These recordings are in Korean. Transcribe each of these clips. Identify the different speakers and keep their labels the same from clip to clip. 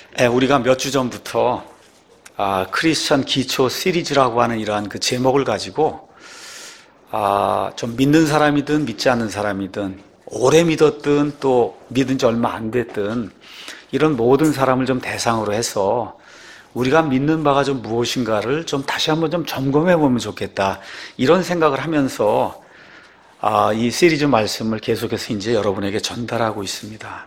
Speaker 1: 우리가 몇 주 전부터 크리스천 기초 시리즈라고 하는 이러한 그 제목을 가지고 좀 믿는 사람이든 믿지 않는 사람이든 오래 믿었든 또 믿은 지 얼마 안 됐든 이런 모든 사람을 좀 대상으로 해서 우리가 믿는 바가 좀 무엇인가를 좀 다시 한번 좀 점검해 보면 좋겠다, 이런 생각을 하면서 이 시리즈 말씀을 계속해서 이제 여러분에게 전달하고 있습니다.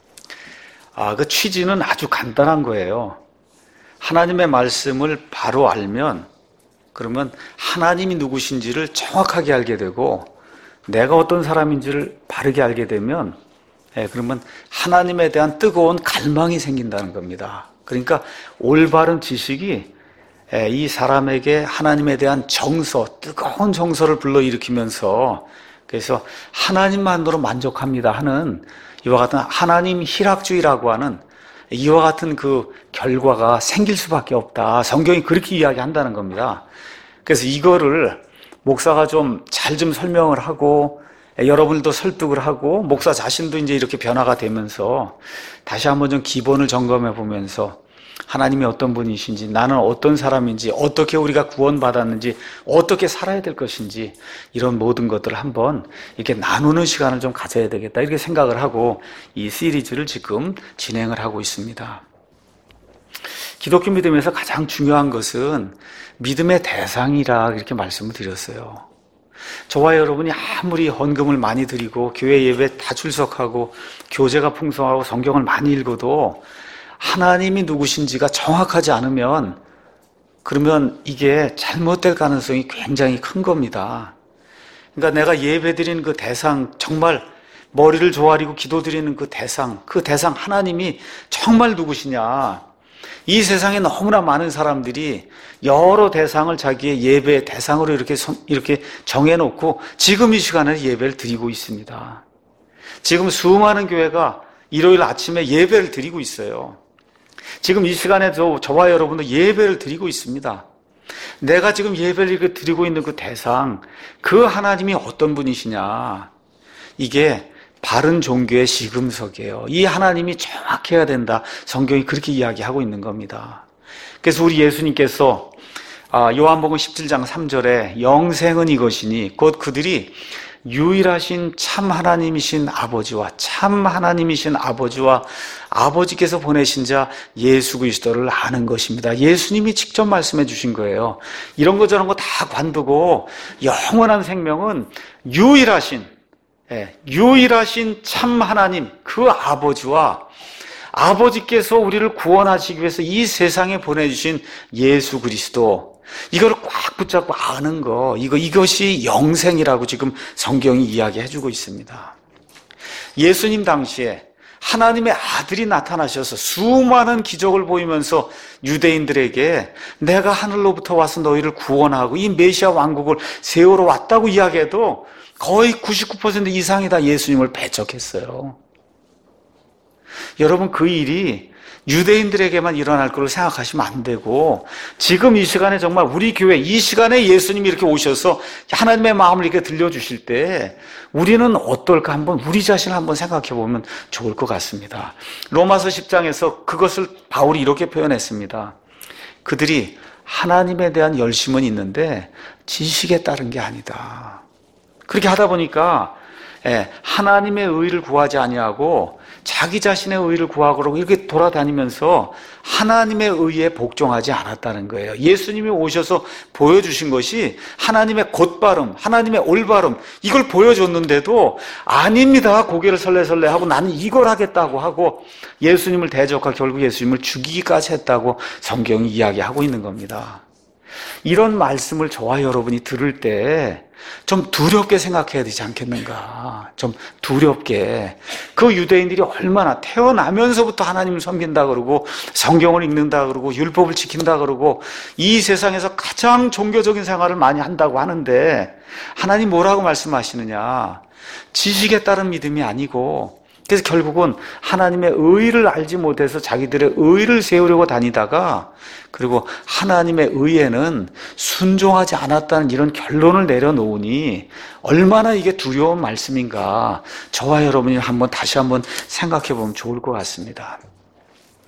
Speaker 1: 그 취지는 아주 간단한 거예요. 하나님의 말씀을 바로 알면, 그러면 하나님이 누구신지를 정확하게 알게 되고 내가 어떤 사람인지를 바르게 알게 되면 그러면 하나님에 대한 뜨거운 갈망이 생긴다는 겁니다. 그러니까 올바른 지식이 이 사람에게 하나님에 대한 정서, 뜨거운 정서를 불러일으키면서, 그래서 하나님만으로 만족합니다 하는 이와 같은 하나님 희락주의라고 하는 이와 같은 그 결과가 생길 수밖에 없다, 성경이 그렇게 이야기한다는 겁니다. 그래서 이거를 목사가 좀 잘 좀 설명을 하고 여러분들도 설득을 하고 목사 자신도 이제 이렇게 변화가 되면서 다시 한번 좀 기본을 점검해 보면서 하나님이 어떤 분이신지, 나는 어떤 사람인지, 어떻게 우리가 구원받았는지, 어떻게 살아야 될 것인지, 이런 모든 것들을 한번 이렇게 나누는 시간을 좀 가져야 되겠다, 이렇게 생각을 하고 이 시리즈를 지금 진행을 하고 있습니다. 기독교 믿음에서 가장 중요한 것은 믿음의 대상이라 이렇게 말씀을 드렸어요. 저와 여러분이 아무리 헌금을 많이 드리고 교회 예배 다 출석하고 교재가 풍성하고 성경을 많이 읽어도 하나님이 누구신지가 정확하지 않으면 그러면 이게 잘못될 가능성이 굉장히 큰 겁니다. 그러니까 내가 예배 드리는 그 대상, 정말 머리를 조아리고 기도드리는 그 대상 하나님이 정말 누구시냐. 이 세상에 너무나 많은 사람들이 여러 대상을 자기의 예배의 대상으로 이렇게 정해놓고 지금 이 시간에 예배를 드리고 있습니다. 지금 수많은 교회가 일요일 아침에 예배를 드리고 있어요. 지금 이 시간에 저와 여러분도 예배를 드리고 있습니다. 내가 지금 예배를 이렇게 드리고 있는 그 대상, 그 하나님이 어떤 분이시냐, 이게 바른 종교의 시금석이에요. 이 하나님이 정확해야 된다, 성경이 그렇게 이야기하고 있는 겁니다. 그래서 우리 예수님께서 요한복음 17장 3절에 영생은 이것이니 곧 그들이 유일하신 참 하나님이신 아버지와 참 하나님이신 아버지와 아버지께서 보내신 자 예수 그리스도를 아는 것입니다. 예수님이 직접 말씀해 주신 거예요. 이런 거 저런 거 다 관두고 영원한 생명은 유일하신 참 하나님, 그 아버지와 아버지께서 우리를 구원하시기 위해서 이 세상에 보내주신 예수 그리스도, 이거를 꽉 붙잡고 아는 거, 이것이 영생이라고 지금 성경이 이야기해주고 있습니다. 예수님 당시에 하나님의 아들이 나타나셔서 수많은 기적을 보이면서 유대인들에게 내가 하늘로부터 와서 너희를 구원하고 이 메시아 왕국을 세우러 왔다고 이야기해도 거의 99% 이상이 다 예수님을 배척했어요. 여러분, 그 일이 유대인들에게만 일어날 거로 생각하시면 안 되고, 지금 이 시간에 정말 우리 교회 이 시간에 예수님이 이렇게 오셔서 하나님의 마음을 이렇게 들려주실 때 우리는 어떨까, 한번 우리 자신을 한번 생각해 보면 좋을 것 같습니다. 로마서 10장에서 그것을 바울이 이렇게 표현했습니다. 그들이 하나님에 대한 열심은 있는데 지식에 따른 게 아니다. 그렇게 하다 보니까 하나님의 의를 구하지 아니하고 자기 자신의 의를 구하고 이렇게 돌아다니면서 하나님의 의에 복종하지 않았다는 거예요. 예수님이 오셔서 보여주신 것이 하나님의 곧바름, 하나님의 올바름, 이걸 보여줬는데도 아닙니다, 고개를 설레설레 하고 나는 이걸 하겠다고 하고 예수님을 대적하고 결국 예수님을 죽이기까지 했다고 성경이 이야기하고 있는 겁니다. 이런 말씀을 저와 여러분이 들을 때 좀 두렵게 생각해야 되지 않겠는가. 좀 두렵게. 그 유대인들이 얼마나 태어나면서부터 하나님을 섬긴다 그러고 성경을 읽는다 그러고 율법을 지킨다 그러고 이 세상에서 가장 종교적인 생활을 많이 한다고 하는데 하나님 뭐라고 말씀하시느냐. 지식에 따른 믿음이 아니고, 그래서 결국은 하나님의 의를 알지 못해서 자기들의 의를 세우려고 다니다가 그리고 하나님의 의에는 순종하지 않았다는 이런 결론을 내려놓으니 얼마나 이게 두려운 말씀인가, 저와 여러분이 다시 한번 생각해 보면 좋을 것 같습니다.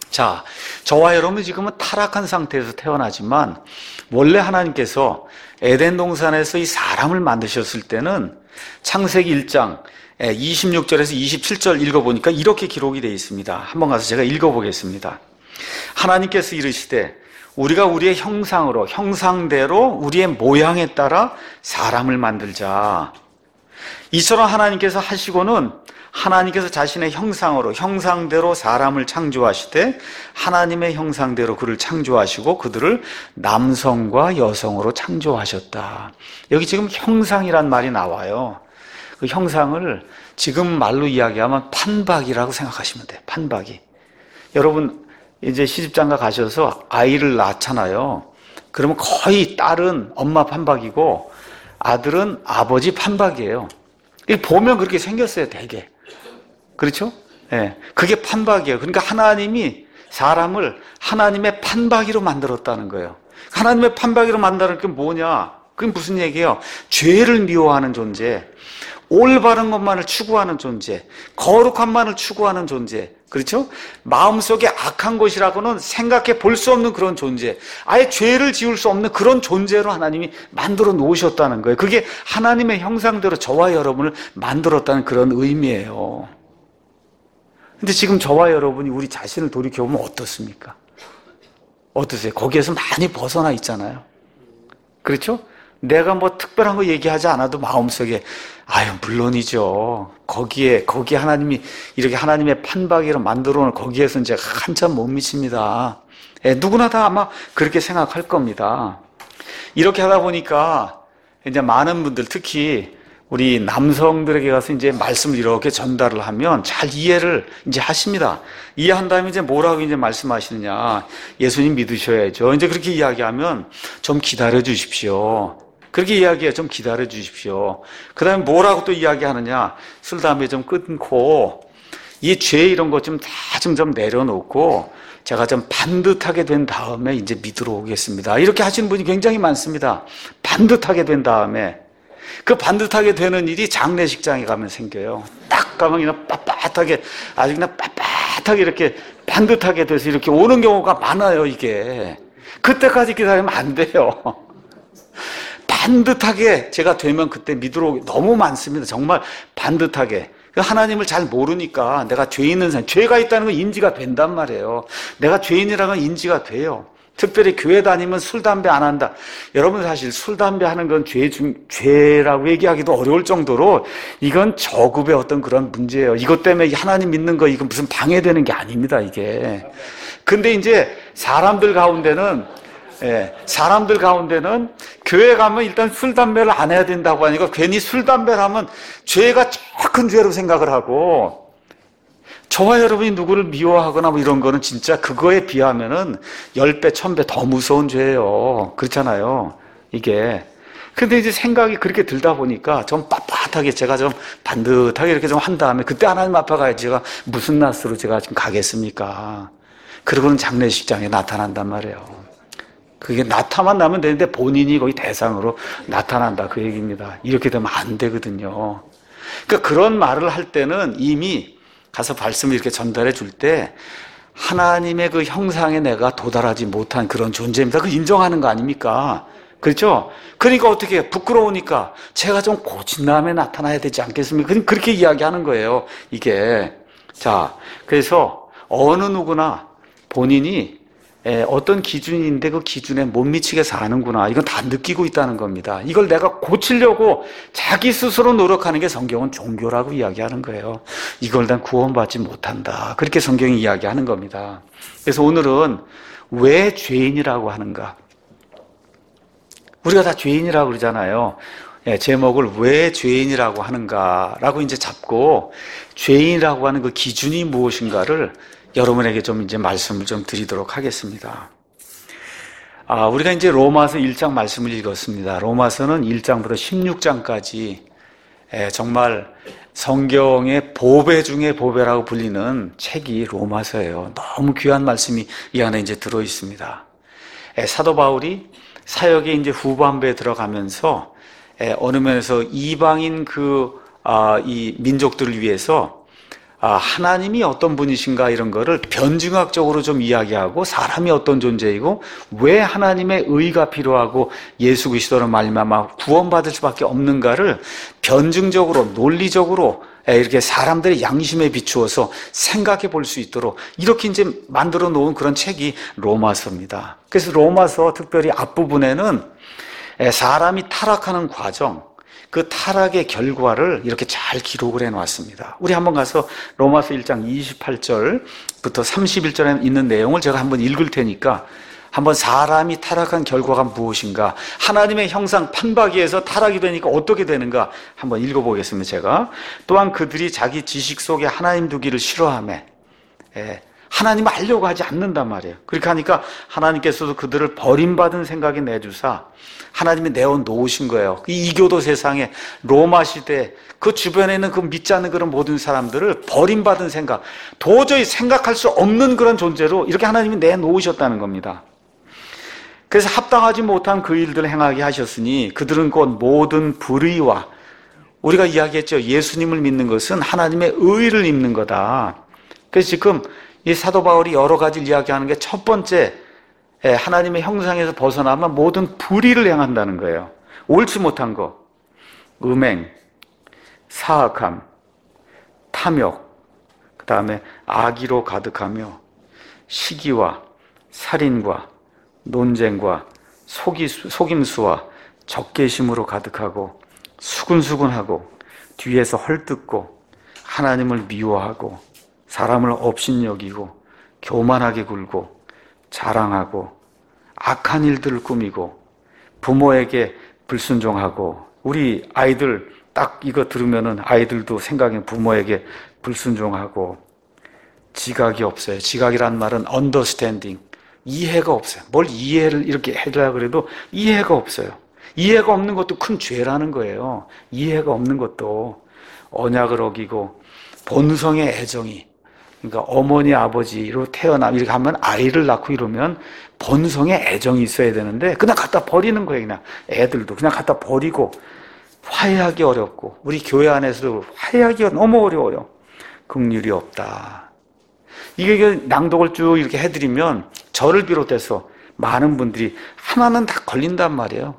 Speaker 1: 자, 저와 여러분은 지금은 타락한 상태에서 태어나지만 원래 하나님께서 에덴 동산에서 이 사람을 만드셨을 때는 창세기 1장 26절에서 27절 읽어보니까 이렇게 기록이 되어 있습니다. 한번 가서 제가 읽어보겠습니다. 하나님께서 이르시되 우리가 우리의 형상으로 형상대로 우리의 모양에 따라 사람을 만들자. 이처럼 하나님께서 하시고는 하나님께서 자신의 형상으로 형상대로 사람을 창조하시되 하나님의 형상대로 그를 창조하시고 그들을 남성과 여성으로 창조하셨다. 여기 지금 형상이란 말이 나와요. 그 형상을 지금 말로 이야기하면 판박이라고 생각하시면 돼요. 판박이. 여러분 이제 시집장가 가셔서 아이를 낳잖아요. 그러면 거의 딸은 엄마 판박이고 아들은 아버지 판박이에요. 보면 그렇게 생겼어요, 되게. 그렇죠? 예. 그게 판박이에요. 그러니까 하나님이 사람을 하나님의 판박이로 만들었다는 거예요. 하나님의 판박이로 만드는 게 뭐냐? 그게 무슨 얘기예요? 죄를 미워하는 존재, 올바른 것만을 추구하는 존재, 거룩함만을 추구하는 존재, 그렇죠? 마음속에 악한 것이라고는 생각해 볼 수 없는 그런 존재, 아예 죄를 지을 수 없는 그런 존재로 하나님이 만들어 놓으셨다는 거예요. 그게 하나님의 형상대로 저와 여러분을 만들었다는 그런 의미예요. 근데 지금 저와 여러분이 우리 자신을 돌이켜보면 어떻습니까? 어떠세요? 거기에서 많이 벗어나 있잖아요. 그렇죠? 내가 뭐 특별한 거 얘기하지 않아도 마음속에 물론이죠. 거기에 하나님이 이렇게 하나님의 판박이로 만들어 놓은 거기에서 이제 한참 못 미칩니다. 누구나 다 아마 그렇게 생각할 겁니다. 이렇게 하다 보니까 이제 많은 분들, 특히 우리 남성들에게 가서 이제 말씀을 이렇게 전달을 하면 잘 이해를 이제 하십니다. 이해한 다음에 이제 뭐라고 이제 말씀하시느냐. 예수님 믿으셔야죠. 이제 그렇게 이야기하면 좀 기다려 주십시오. 그렇게 이야기해요. 좀 기다려 주십시오. 그 다음에 뭐라고 또 이야기하느냐. 술, 담배 좀 끊고, 이 죄 이런 것 좀 다 좀 내려놓고, 제가 좀 반듯하게 된 다음에 이제 믿으러 오겠습니다. 이렇게 하시는 분이 굉장히 많습니다. 반듯하게 된 다음에. 그 반듯하게 되는 일이 장례식장에 가면 생겨요. 딱 가면 그냥 빳빳하게, 아주 그냥 빳빳하게 이렇게 반듯하게 돼서 이렇게 오는 경우가 많아요, 이게. 그때까지 기다리면 안 돼요. 반듯하게 제가 되면 그때 믿으러 오기 너무 많습니다. 정말 반듯하게. 하나님을 잘 모르니까 내가 죄 있는 사람, 죄가 있다는 건 인지가 된단 말이에요. 내가 죄인이라는 건 인지가 돼요. 특별히 교회 다니면 술, 담배 안 한다. 여러분 사실 술, 담배 하는 건 죄라고 얘기하기도 어려울 정도로 이건 저급의 어떤 그런 문제예요. 이것 때문에 하나님 믿는 거 이건 무슨 방해되는 게 아닙니다, 이게. 근데 이제 사람들 가운데는 교회 가면 일단 술, 담배를 안 해야 된다고 하니까 괜히 술, 담배를 하면 죄가 더 큰 죄로 생각을 하고 저와 여러분이 누구를 미워하거나 뭐 이런 거는 진짜 그거에 비하면은 10배, 1000배 더 무서운 죄예요. 그렇잖아요. 이게. 근데 이제 생각이 그렇게 들다 보니까 좀 빳빳하게 제가 좀 반듯하게 이렇게 좀 한 다음에 그때 하나님 앞에 가야지 제가 무슨 낯으로 제가 지금 가겠습니까? 그러고는 장례식장에 나타난단 말이에요. 그게 나타나면 되는데 본인이 거기 대상으로 나타난다 그 얘기입니다. 이렇게 되면 안 되거든요. 그러니까 그런 말을 할 때는 이미 가서 말씀을 이렇게 전달해 줄 때 하나님의 그 형상에 내가 도달하지 못한 그런 존재입니다. 그 인정하는 거 아닙니까? 그렇죠? 그러니까 어떻게 해요? 부끄러우니까 제가 좀 고친 다음에 나타나야 되지 않겠습니까? 그렇게 이야기하는 거예요. 이게. 자, 그래서 어느 누구나 본인이 어떤 기준인데 그 기준에 못 미치게 사는구나. 이건 다 느끼고 있다는 겁니다. 이걸 내가 고치려고 자기 스스로 노력하는 게 성경은 종교라고 이야기하는 거예요. 이걸 난 구원받지 못한다. 그렇게 성경이 이야기하는 겁니다. 그래서 오늘은 왜 죄인이라고 하는가? 우리가 다 죄인이라고 그러잖아요. 제목을 왜 죄인이라고 하는가라고 이제 잡고 죄인이라고 하는 그 기준이 무엇인가를 여러분에게 좀 이제 말씀을 좀 드리도록 하겠습니다. 우리가 이제 로마서 1장 말씀을 읽었습니다. 로마서는 1장부터 16장까지 정말 성경의 보배 중에 보배라고 불리는 책이 로마서예요. 너무 귀한 말씀이 이 안에 이제 들어 있습니다. 사도 바울이 사역의 이제 후반부에 들어가면서 어느 면에서 이방인 이 민족들을 위해서 하나님이 어떤 분이신가 이런 거를 변증학적으로 좀 이야기하고 사람이 어떤 존재이고 왜 하나님의 의가 필요하고 예수 그리스도로 말미암아 구원받을 수밖에 없는가를 변증적으로 논리적으로 이렇게 사람들의 양심에 비추어서 생각해 볼 수 있도록 이렇게 이제 만들어 놓은 그런 책이 로마서입니다. 그래서 로마서 특별히 앞부분에는 사람이 타락하는 과정, 그 타락의 결과를 이렇게 잘 기록을 해놨습니다. 우리 한번 가서 로마서 1장 28절부터 31절에 있는 내용을 제가 한번 읽을 테니까 한번 사람이 타락한 결과가 무엇인가, 하나님의 형상 판박이에서 타락이 되니까 어떻게 되는가 한번 읽어보겠습니다. 제가 또한 그들이 자기 지식 속에 하나님 두기를 싫어하며 하나님을 알려고 하지 않는단 말이에요. 그렇게 하니까 하나님께서도 그들을 버림받은 생각에 내주사 하나님이 내어 놓으신 거예요. 이 이교도 세상에 로마 시대 그 주변에 있는 그 믿지 않는 그런 모든 사람들을 버림받은 생각, 도저히 생각할 수 없는 그런 존재로 이렇게 하나님이 내놓으셨다는 겁니다. 그래서 합당하지 못한 그 일들을 행하게 하셨으니 그들은 곧 모든 불의와, 우리가 이야기했죠. 예수님을 믿는 것은 하나님의 의를 입는 거다. 그래서 지금 이 사도 바울이 여러 가지를 이야기하는 게 첫 번째, 하나님의 형상에서 벗어나면 모든 불의를 행한다는 거예요. 옳지 못한 거, 음행, 사악함, 탐욕, 그 다음에 악의로 가득하며 시기와 살인과 논쟁과 속임수와 적개심으로 가득하고 수근수근하고 뒤에서 헐뜯고 하나님을 미워하고 사람을 업신여기고 교만하게 굴고 자랑하고 악한 일들을 꾸미고 부모에게 불순종하고, 우리 아이들 딱 이거 들으면은 아이들도 생각에 부모에게 불순종하고, 지각이 없어요. 지각이란 말은 understanding, 이해가 없어요. 뭘 이해를 이렇게 해주려고 그래도 이해가 없어요. 이해가 없는 것도 큰 죄라는 거예요. 이해가 없는 것도. 언약을 어기고 본성의 애정이, 그러니까 어머니 아버지로 이렇게 하면 아이를 낳고 이러면 본성의 애정이 있어야 되는데 그냥 갖다 버리는 거예요. 그냥 애들도 그냥 갖다 버리고, 화해하기 어렵고, 우리 교회 안에서도 화해하기가 너무 어려워요. 긍휼이 없다. 이게 낭독을 쭉 이렇게 해드리면 저를 비롯해서 많은 분들이 하나는 다 걸린단 말이에요.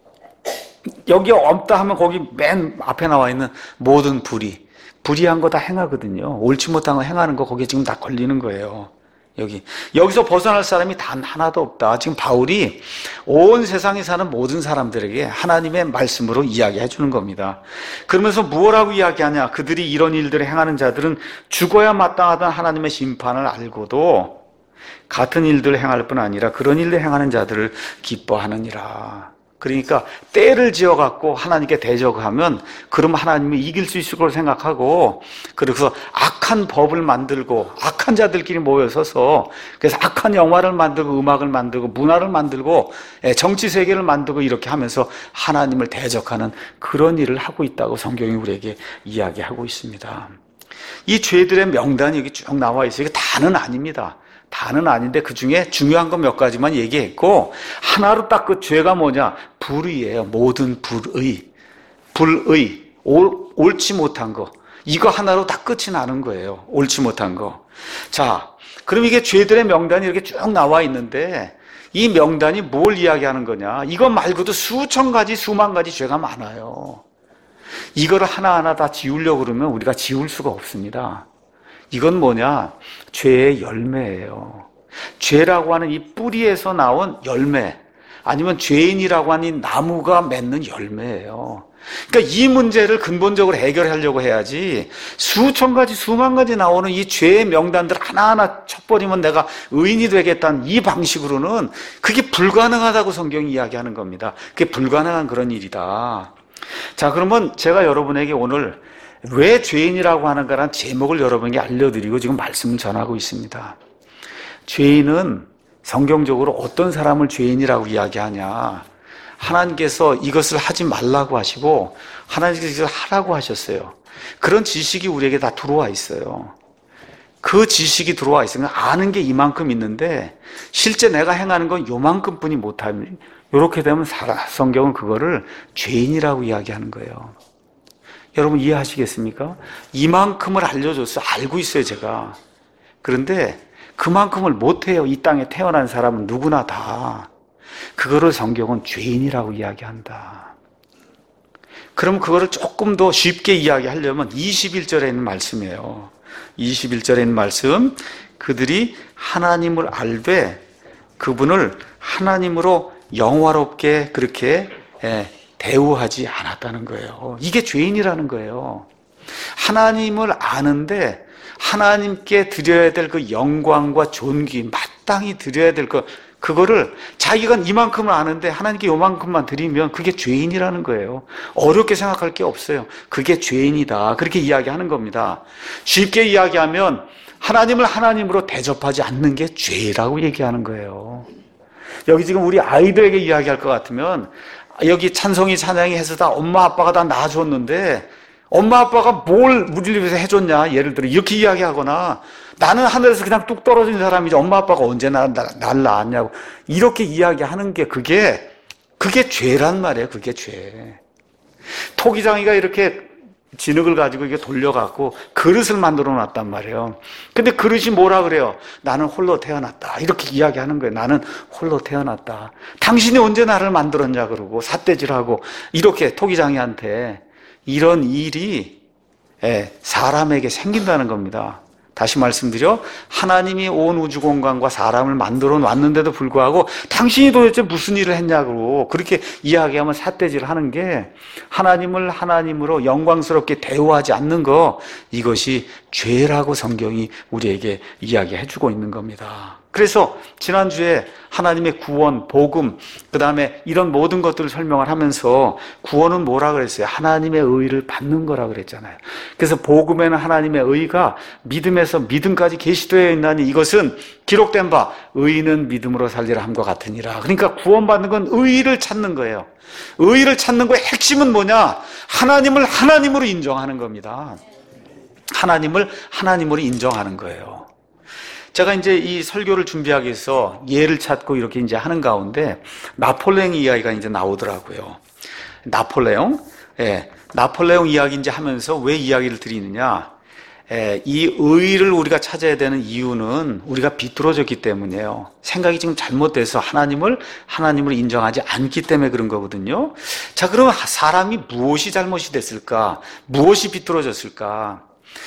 Speaker 1: 여기 없다 하면 거기 맨 앞에 나와 있는 모든 불의한 거 다 행하거든요. 옳지 못한 거 행하는 거 거기에 지금 다 걸리는 거예요. 여기서 벗어날 사람이 단 하나도 없다. 지금 바울이 온 세상에 사는 모든 사람들에게 하나님의 말씀으로 이야기해 주는 겁니다. 그러면서 무엇라고 이야기하냐? 그들이 이런 일들을 행하는 자들은 죽어야 마땅하던 하나님의 심판을 알고도 같은 일들을 행할 뿐 아니라 그런 일들을 행하는 자들을 기뻐하느니라. 그러니까 때를 지어갖고 하나님께 대적하면 그럼 하나님이 이길 수 있을 걸 생각하고, 그래서 악한 법을 만들고 악한 자들끼리 모여서서 그래서 악한 영화를 만들고 음악을 만들고 문화를 만들고 정치 세계를 만들고 이렇게 하면서 하나님을 대적하는 그런 일을 하고 있다고 성경이 우리에게 이야기하고 있습니다. 이 죄들의 명단이 여기 쭉 나와 있어요. 이게 다는 아닙니다. 다는 아닌데 그 중에 중요한 거 몇 가지만 얘기했고, 하나로 딱 그 죄가 뭐냐? 불의예요. 모든 불의, 옳지 못한 거. 이거 하나로 다 끝이 나는 거예요. 옳지 못한 거. 자, 그럼 이게 죄들의 명단이 이렇게 쭉 나와 있는데 이 명단이 뭘 이야기하는 거냐? 이거 말고도 수천 가지, 수만 가지 죄가 많아요. 이거를 하나하나 다 지우려고 그러면 우리가 지울 수가 없습니다. 이건 뭐냐? 죄의 열매예요. 죄라고 하는 이 뿌리에서 나온 열매, 아니면 죄인이라고 하는 이 나무가 맺는 열매예요. 그러니까 이 문제를 근본적으로 해결하려고 해야지 수천 가지, 수만 가지 나오는 이 죄의 명단들 하나하나 쳐버리면 내가 의인이 되겠다는 이 방식으로는 그게 불가능하다고 성경이 이야기하는 겁니다. 그게 불가능한 그런 일이다. 자, 그러면 제가 여러분에게 오늘 왜 죄인이라고 하는가라는 제목을 여러분에게 알려드리고 지금 말씀을 전하고 있습니다. 죄인은 성경적으로 어떤 사람을 죄인이라고 이야기하냐? 하나님께서 이것을 하지 말라고 하시고 하나님께서 하라고 하셨어요. 그런 지식이 우리에게 다 들어와 있어요. 그 지식이 들어와 있으면 아는 게 이만큼 있는데 실제 내가 행하는 건 요만큼뿐이 못하면, 이렇게 되면 성경은 그거를 죄인이라고 이야기하는 거예요. 여러분 이해하시겠습니까? 이만큼을 알려줬어요. 알고 있어요, 제가. 그런데 그만큼을 못해요. 이 땅에 태어난 사람은 누구나 다. 그거를 성경은 죄인이라고 이야기한다. 그럼 그거를 조금 더 쉽게 이야기하려면 21절에 있는 말씀이에요. 21절에 있는 말씀, 그들이 하나님을 알되 그분을 하나님으로 영화롭게 그렇게 대우하지 않았다는 거예요. 이게 죄인이라는 거예요. 하나님을 아는데 하나님께 드려야 될 그 영광과 존귀, 마땅히 드려야 될 그거를 자기가 이만큼을 아는데 하나님께 요만큼만 드리면 그게 죄인이라는 거예요. 어렵게 생각할 게 없어요. 그게 죄인이다. 그렇게 이야기하는 겁니다. 쉽게 이야기하면 하나님을 하나님으로 대접하지 않는 게 죄라고 얘기하는 거예요. 여기 지금 우리 아이들에게 이야기할 것 같으면 여기 찬송이 찬양이 해서 다 엄마 아빠가 다 낳아줬는데 엄마 아빠가 뭘 우리를 위해서 해줬냐, 예를 들어 이렇게 이야기하거나 나는 하늘에서 그냥 뚝 떨어진 사람이지 엄마 아빠가 언제 날 낳았냐고 이렇게 이야기하는 게 그게 죄란 말이에요. 그게 죄. 토기장이가 이렇게 진흙을 가지고 이게 돌려갖고 그릇을 만들어 놨단 말이에요. 근데 그릇이 뭐라 그래요? 나는 홀로 태어났다. 이렇게 이야기하는 거예요. 나는 홀로 태어났다. 당신이 언제 나를 만들었냐 그러고 삿대질하고 이렇게 토기장이한테 이런 일이 사람에게 생긴다는 겁니다. 다시 말씀드려 하나님이 온 우주 공간과 사람을 만들어 놨는데도 불구하고 당신이 도대체 무슨 일을 했냐고 그렇게 이야기하면 삿대질 하는 게 하나님을 하나님으로 영광스럽게 대우하지 않는 거, 이것이 죄라고 성경이 우리에게 이야기해 주고 있는 겁니다. 그래서 지난주에 하나님의 구원, 복음, 그 다음에 이런 모든 것들을 설명을 하면서 구원은 뭐라 그랬어요? 하나님의 의를 받는 거라 그랬잖아요. 그래서 복음에는 하나님의 의가 믿음에서 믿음까지 계시되어 있나니 이것은 기록된 바 의인은 믿음으로 살리라 함과 같으니라. 그러니까 구원받는 건 의를 찾는 거예요. 의를 찾는 거의 핵심은 뭐냐? 하나님을 하나님으로 인정하는 겁니다. 하나님을 하나님으로 인정하는 거예요. 제가 이제 이 설교를 준비하기 위해서 예를 찾고 이렇게 이제 하는 가운데 나폴레옹 이야기가 이제 나오더라고요. 나폴레옹 이야기 이제 하면서 왜 이야기를 드리느냐? 이 의를 우리가 찾아야 되는 이유는 우리가 비뚤어졌기 때문이에요. 생각이 지금 잘못돼서 하나님을 인정하지 않기 때문에 그런 거거든요. 자, 그러면 사람이 무엇이 잘못이 됐을까? 무엇이 비뚤어졌을까?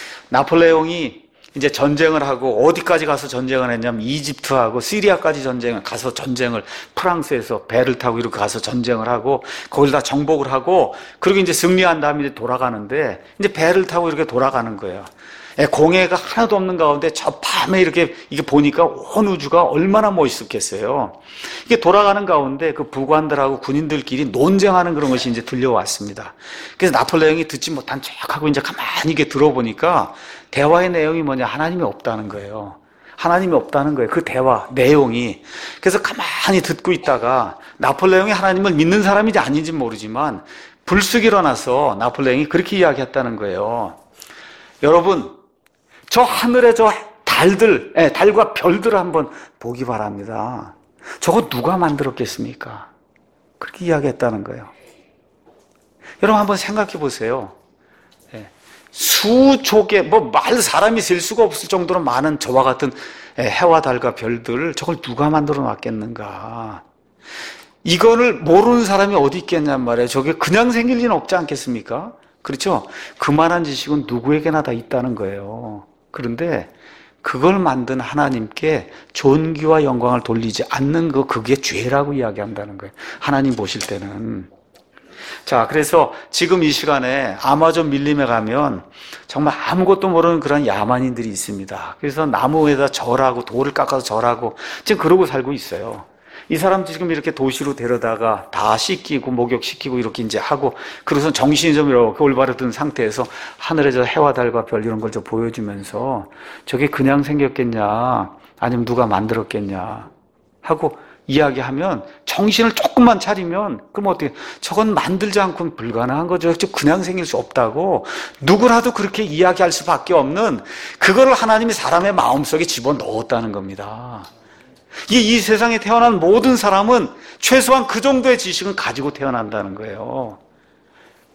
Speaker 1: 나폴레옹이 이제 전쟁을 하고 어디까지 가서 전쟁을 했냐면 이집트하고 시리아까지 가서 전쟁을 프랑스에서 배를 타고 이렇게 가서 전쟁을 하고 거기를 다 정복을 하고 그리고 이제 승리한 다음에 이제 돌아가는데 이제 배를 타고 이렇게 돌아가는 거예요. 공해가 하나도 없는 가운데 저 밤에 이렇게 보니까 온 우주가 얼마나 멋있었겠어요. 이게 돌아가는 가운데 그 부관들하고 군인들끼리 논쟁하는 그런 것이 이제 들려왔습니다. 그래서 나폴레옹이 듣지 못한 척하고 이제 가만히 이게 들어보니까 대화의 내용이 뭐냐? 하나님이 없다는 거예요. 하나님이 없다는 거예요. 그 대화 내용이. 그래서 가만히 듣고 있다가 나폴레옹이 하나님을 믿는 사람인지 아닌지 모르지만 불쑥 일어나서 나폴레옹이 그렇게 이야기했다는 거예요. 여러분, 저 하늘에 저 달과 별들을 한번 보기 바랍니다. 저거 누가 만들었겠습니까? 그렇게 이야기했다는 거예요. 여러분 한번 생각해 보세요. 수족의 사람이 셀 수가 없을 정도로 많은 저와 같은 해와 달과 별들, 저걸 누가 만들어 놨겠는가? 이거를 모르는 사람이 어디 있겠냔 말이에요. 저게 그냥 생길 리는 없지 않겠습니까? 그렇죠? 그만한 지식은 누구에게나 다 있다는 거예요. 그런데 그걸 만든 하나님께 존귀와 영광을 돌리지 않는 그게 죄라고 이야기한다는 거예요. 하나님 보실 때는. 자, 그래서 지금 이 시간에 아마존 밀림에 가면 정말 아무것도 모르는 그런 야만인들이 있습니다. 그래서 나무에다 절하고 돌을 깎아서 절하고 지금 그러고 살고 있어요. 이 사람 지금 이렇게 도시로 데려다가 다 씻기고 목욕시키고 이렇게 이제 하고 그래서 정신이 좀 이렇게 올바르던 상태에서 하늘에 저 해와 달과 별 이런 걸 좀 보여주면서 저게 그냥 생겼겠냐 아니면 누가 만들었겠냐 하고 이야기하면 정신을 조금만 차리면 그럼 어떻게 저건 만들지 않고는 불가능한 거죠. 그냥 생길 수 없다고 누구라도 그렇게 이야기할 수밖에 없는 그거를 하나님이 사람의 마음속에 집어넣었다는 겁니다. 이 세상에 태어난 모든 사람은 최소한 그 정도의 지식은 가지고 태어난다는 거예요.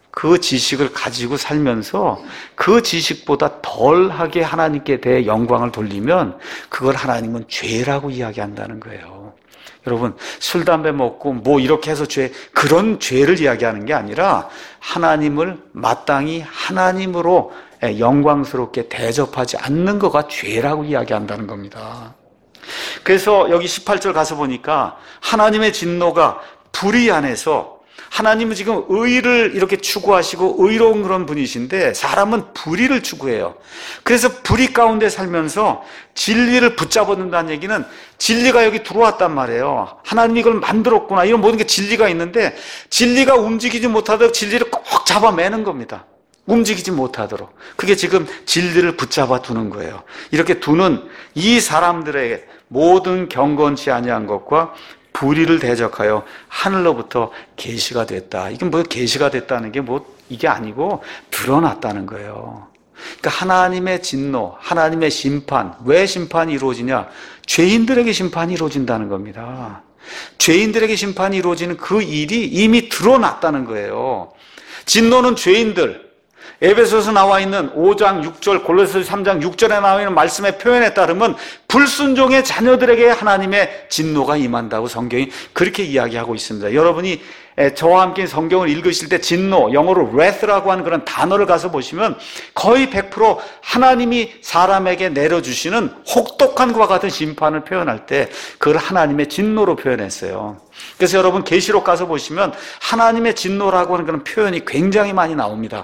Speaker 1: 그 지식을 가지고 살면서 그 지식보다 덜하게 하나님께 대해 영광을 돌리면 그걸 하나님은 죄라고 이야기한다는 거예요. 여러분, 술, 담배 먹고 뭐 이렇게 해서 그런 죄를 이야기하는 게 아니라 하나님을 마땅히 하나님으로 영광스럽게 대접하지 않는 거가 죄라고 이야기한다는 겁니다. 그래서 여기 18절 가서 보니까 하나님의 진노가 불의 안에서, 하나님은 지금 의를 이렇게 추구하시고 의로운 그런 분이신데 사람은 불의를 추구해요. 그래서 불의 가운데 살면서 진리를 붙잡아둔다는 얘기는 진리가 여기 들어왔단 말이에요. 하나님이 이걸 만들었구나, 이런 모든 게 진리가 있는데 진리가 움직이지 못하도록 진리를 꼭 잡아매는 겁니다. 움직이지 못하도록. 그게 지금 진리를 붙잡아 두는 거예요. 이렇게 두는 이 사람들에게 모든 경건치 아니한 것과 불의를 대적하여 하늘로부터 계시가 됐다. 이게 뭐 계시가 됐다는 게 뭐 이게 아니고 드러났다는 거예요. 그러니까 하나님의 진노, 하나님의 심판, 왜 심판이 이루어지냐? 죄인들에게 심판이 이루어진다는 겁니다. 죄인들에게 심판이 이루어지는 그 일이 이미 드러났다는 거예요. 진노는 죄인들, 에베소서 나와 있는 5장 6절, 골로새서 3장 6절에 나와 있는 말씀의 표현에 따르면 불순종의 자녀들에게 하나님의 진노가 임한다고 성경이 그렇게 이야기하고 있습니다. 여러분이 저와 함께 성경을 읽으실 때 진노, 영어로 wrath라고 하는 그런 단어를 가서 보시면 거의 100% 하나님이 사람에게 내려주시는 혹독한 것과 같은 심판을 표현할 때 그걸 하나님의 진노로 표현했어요. 그래서 여러분 계시록 가서 보시면 하나님의 진노라고 하는 그런 표현이 굉장히 많이 나옵니다.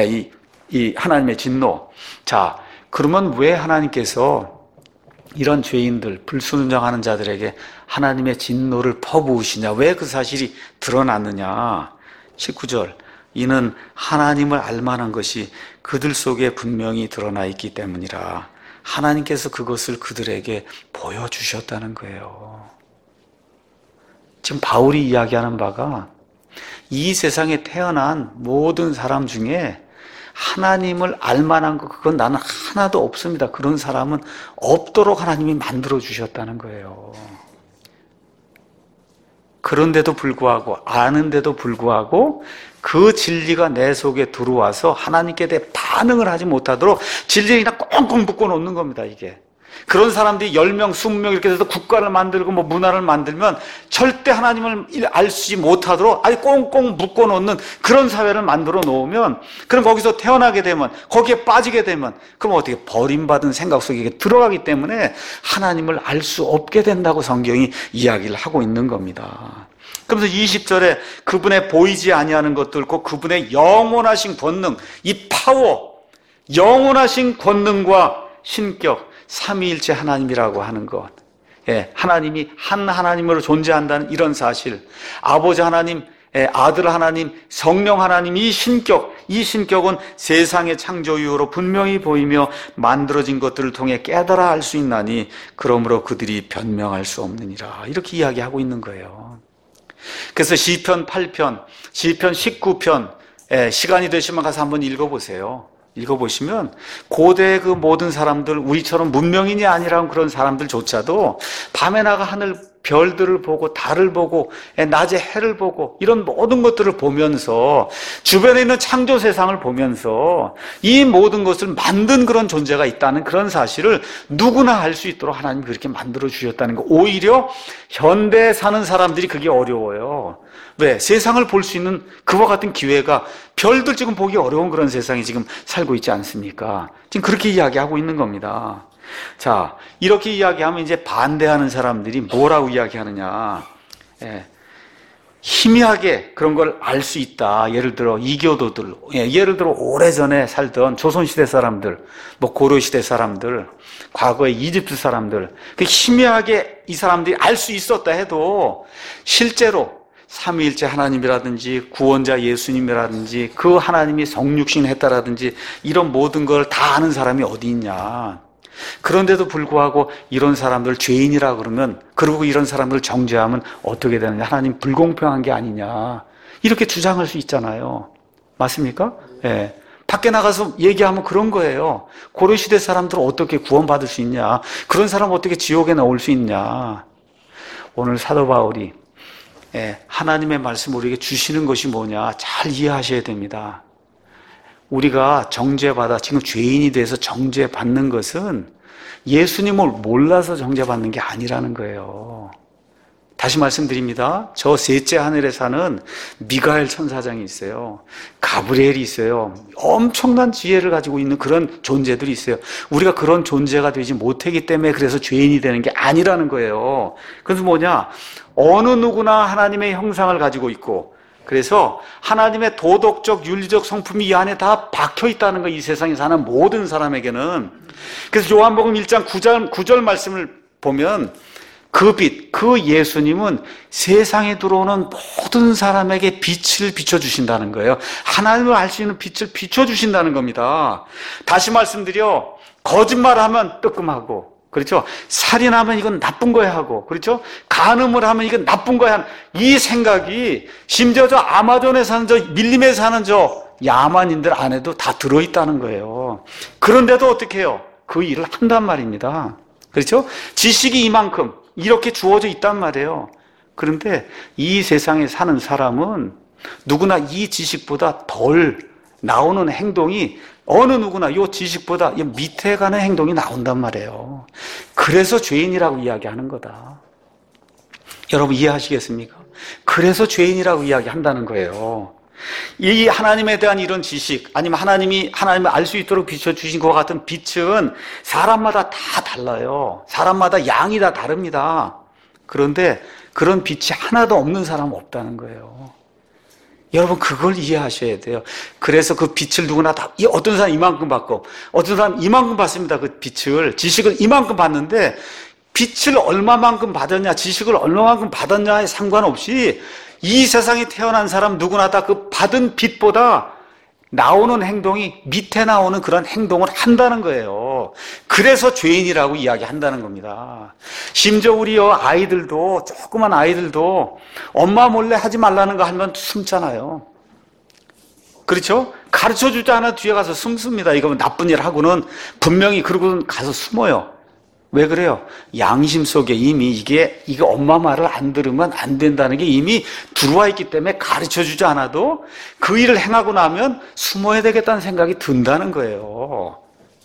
Speaker 1: 이 하나님의 진노. 자, 그러면 왜 하나님께서 이런 죄인들, 불순종하는 자들에게 하나님의 진노를 퍼부으시냐? 왜 그 사실이 드러났느냐? 19절. 이는 하나님을 알만한 것이 그들 속에 분명히 드러나 있기 때문이라. 하나님께서 그것을 그들에게 보여주셨다는 거예요. 지금 바울이 이야기하는 바가 이 세상에 태어난 모든 사람 중에 하나님을 알만한 것, 그건 나는 하나도 없습니다. 그런 사람은 없도록 하나님이 만들어 주셨다는 거예요. 그런데도 불구하고, 아는데도 불구하고 그 진리가 내 속에 들어와서 하나님께 대해 반응을 하지 못하도록 진리에 그냥 꽁꽁 묶어 놓는 겁니다, 이게. 그런 사람들이 10명, 20명 이렇게 돼서 국가를 만들고 뭐 문화를 만들면 절대 하나님을 알지 못하도록 아주 꽁꽁 묶어 놓는 그런 사회를 만들어 놓으면, 그럼 거기서 태어나게 되면, 거기에 빠지게 되면, 그럼 어떻게 버림받은 생각 속에 들어가기 때문에 하나님을 알 수 없게 된다고 성경이 이야기를 하고 있는 겁니다. 그러면서 20절에 그분의 보이지 아니하는 것들과 그분의 영원하신 권능, 이 파워, 영원하신 권능과 신격, 삼위일체 하나님이라고 하는 것, 하나님이 한 하나님으로 존재한다는 이런 사실, 아버지 하나님, 아들 하나님, 성령 하나님, 이 신격은 세상의 창조 이후로 분명히 보이며 만들어진 것들을 통해 깨달아 알 수 있나니 그러므로 그들이 변명할 수 없느니라. 이렇게 이야기하고 있는 거예요. 그래서 시편 8편, 시편 19편, 시간이 되시면 가서 한번 읽어보세요. 읽어보시면 고대 그 모든 사람들, 우리처럼 문명인이 아니라는 그런 사람들조차도 밤에 나가 하늘 별들을 보고 달을 보고 낮에 해를 보고 이런 모든 것들을 보면서 주변에 있는 창조 세상을 보면서 이 모든 것을 만든 그런 존재가 있다는 그런 사실을 누구나 알 수 있도록 하나님이 그렇게 만들어 주셨다는 거. 오히려 현대에 사는 사람들이 그게 어려워요. 왜? 세상을 볼 수 있는 그와 같은 기회가, 별들 지금 보기 어려운 그런 세상에 지금 살고 있지 않습니까? 지금 그렇게 이야기하고 있는 겁니다. 자, 이렇게 이야기하면 이제 반대하는 사람들이 뭐라고 이야기하느냐. 희미하게 그런 걸 알 수 있다. 예를 들어 이교도들, 예를 들어 오래전에 살던 조선시대 사람들, 뭐 고려시대 사람들, 과거의 이집트 사람들, 그 희미하게 이 사람들이 알 수 있었다 해도 실제로 삼위일체 하나님이라든지 구원자 예수님이라든지 그 하나님이 성육신 했다라든지 이런 모든 걸 다 아는 사람이 어디 있냐. 그런데도 불구하고 이런 사람들 죄인이라 그러면, 그리고 이런 사람들을 정죄하면 어떻게 되느냐. 하나님 불공평한 게 아니냐. 이렇게 주장할 수 있잖아요. 맞습니까? 예. 밖에 나가서 얘기하면 그런 거예요. 고려시대 사람들은 어떻게 구원받을 수 있냐. 그런 사람 어떻게 지옥에 나올 수 있냐. 오늘 사도 바울이 하나님의 말씀 우리에게 주시는 것이 뭐냐 잘 이해하셔야 됩니다. 우리가 정죄받아 지금 죄인이 돼서 정죄받는 것은 예수님을 몰라서 정죄받는 게 아니라는 거예요. 다시 말씀드립니다. 저 셋째 하늘에 사는 미가엘 천사장이 있어요. 가브리엘이 있어요. 엄청난 지혜를 가지고 있는 그런 존재들이 있어요. 우리가 그런 존재가 되지 못하기 때문에 그래서 죄인이 되는 게 아니라는 거예요. 그래서 뭐냐? 어느 누구나 하나님의 형상을 가지고 있고 그래서 하나님의 도덕적, 윤리적 성품이 이 안에 다 박혀 있다는 거예요. 이 세상에 사는 모든 사람에게는. 그래서 요한복음 1장 9절 말씀을 보면 그 빛, 그 예수님은 세상에 들어오는 모든 사람에게 빛을 비춰주신다는 거예요. 하나님을 알 수 있는 빛을 비춰주신다는 겁니다. 다시 말씀드려, 거짓말하면 뜨끔하고, 그렇죠? 살인하면 이건 나쁜 거야 하고, 그렇죠? 간음을 하면 이건 나쁜 거야. 이 생각이 심지어 저 아마존에 사는 저 밀림에 사는 저 야만인들 안에도 다 들어있다는 거예요. 그런데도 어떻게 해요? 그 일을 한단 말입니다. 그렇죠? 지식이 이만큼 이렇게 주어져 있단 말이에요. 그런데 이 세상에 사는 사람은 누구나 이 지식보다 덜 나오는 행동이 어느 누구나 이 지식보다 밑에 가는 행동이 나온단 말이에요. 그래서 죄인이라고 이야기하는 거다. 여러분 이해하시겠습니까? 그래서 죄인이라고 이야기한다는 거예요. 이 하나님에 대한 이런 지식 아니면 하나님을 알 수 있도록 비춰주신 것과 같은 빛은 사람마다 다 달라요. 사람마다 양이 다 다릅니다. 그런데 그런 빛이 하나도 없는 사람은 없다는 거예요. 여러분 그걸 이해하셔야 돼요. 그래서 그 빛을 누구나 다 어떤 사람 이만큼 받고 어떤 사람 이만큼 받습니다. 그 빛을 지식을 이만큼 받는데 빛을 얼마만큼 받았냐 지식을 얼마만큼 받았냐에 상관없이 이 세상에 태어난 사람 누구나 다 그 받은 빛보다 나오는 행동이 밑에 나오는 그런 행동을 한다는 거예요. 그래서 죄인이라고 이야기한다는 겁니다. 심지어 우리 아이들도 조그만 아이들도 엄마 몰래 하지 말라는 거 하면 숨잖아요. 그렇죠? 가르쳐주지 않아 뒤에 가서 숨습니다. 이거 나쁜 일 하고는 분명히 그러고는 가서 숨어요. 왜 그래요? 양심 속에 이미 이게 엄마 말을 안 들으면 안 된다는 게 이미 들어와 있기 때문에 가르쳐주지 않아도 그 일을 행하고 나면 숨어야 되겠다는 생각이 든다는 거예요.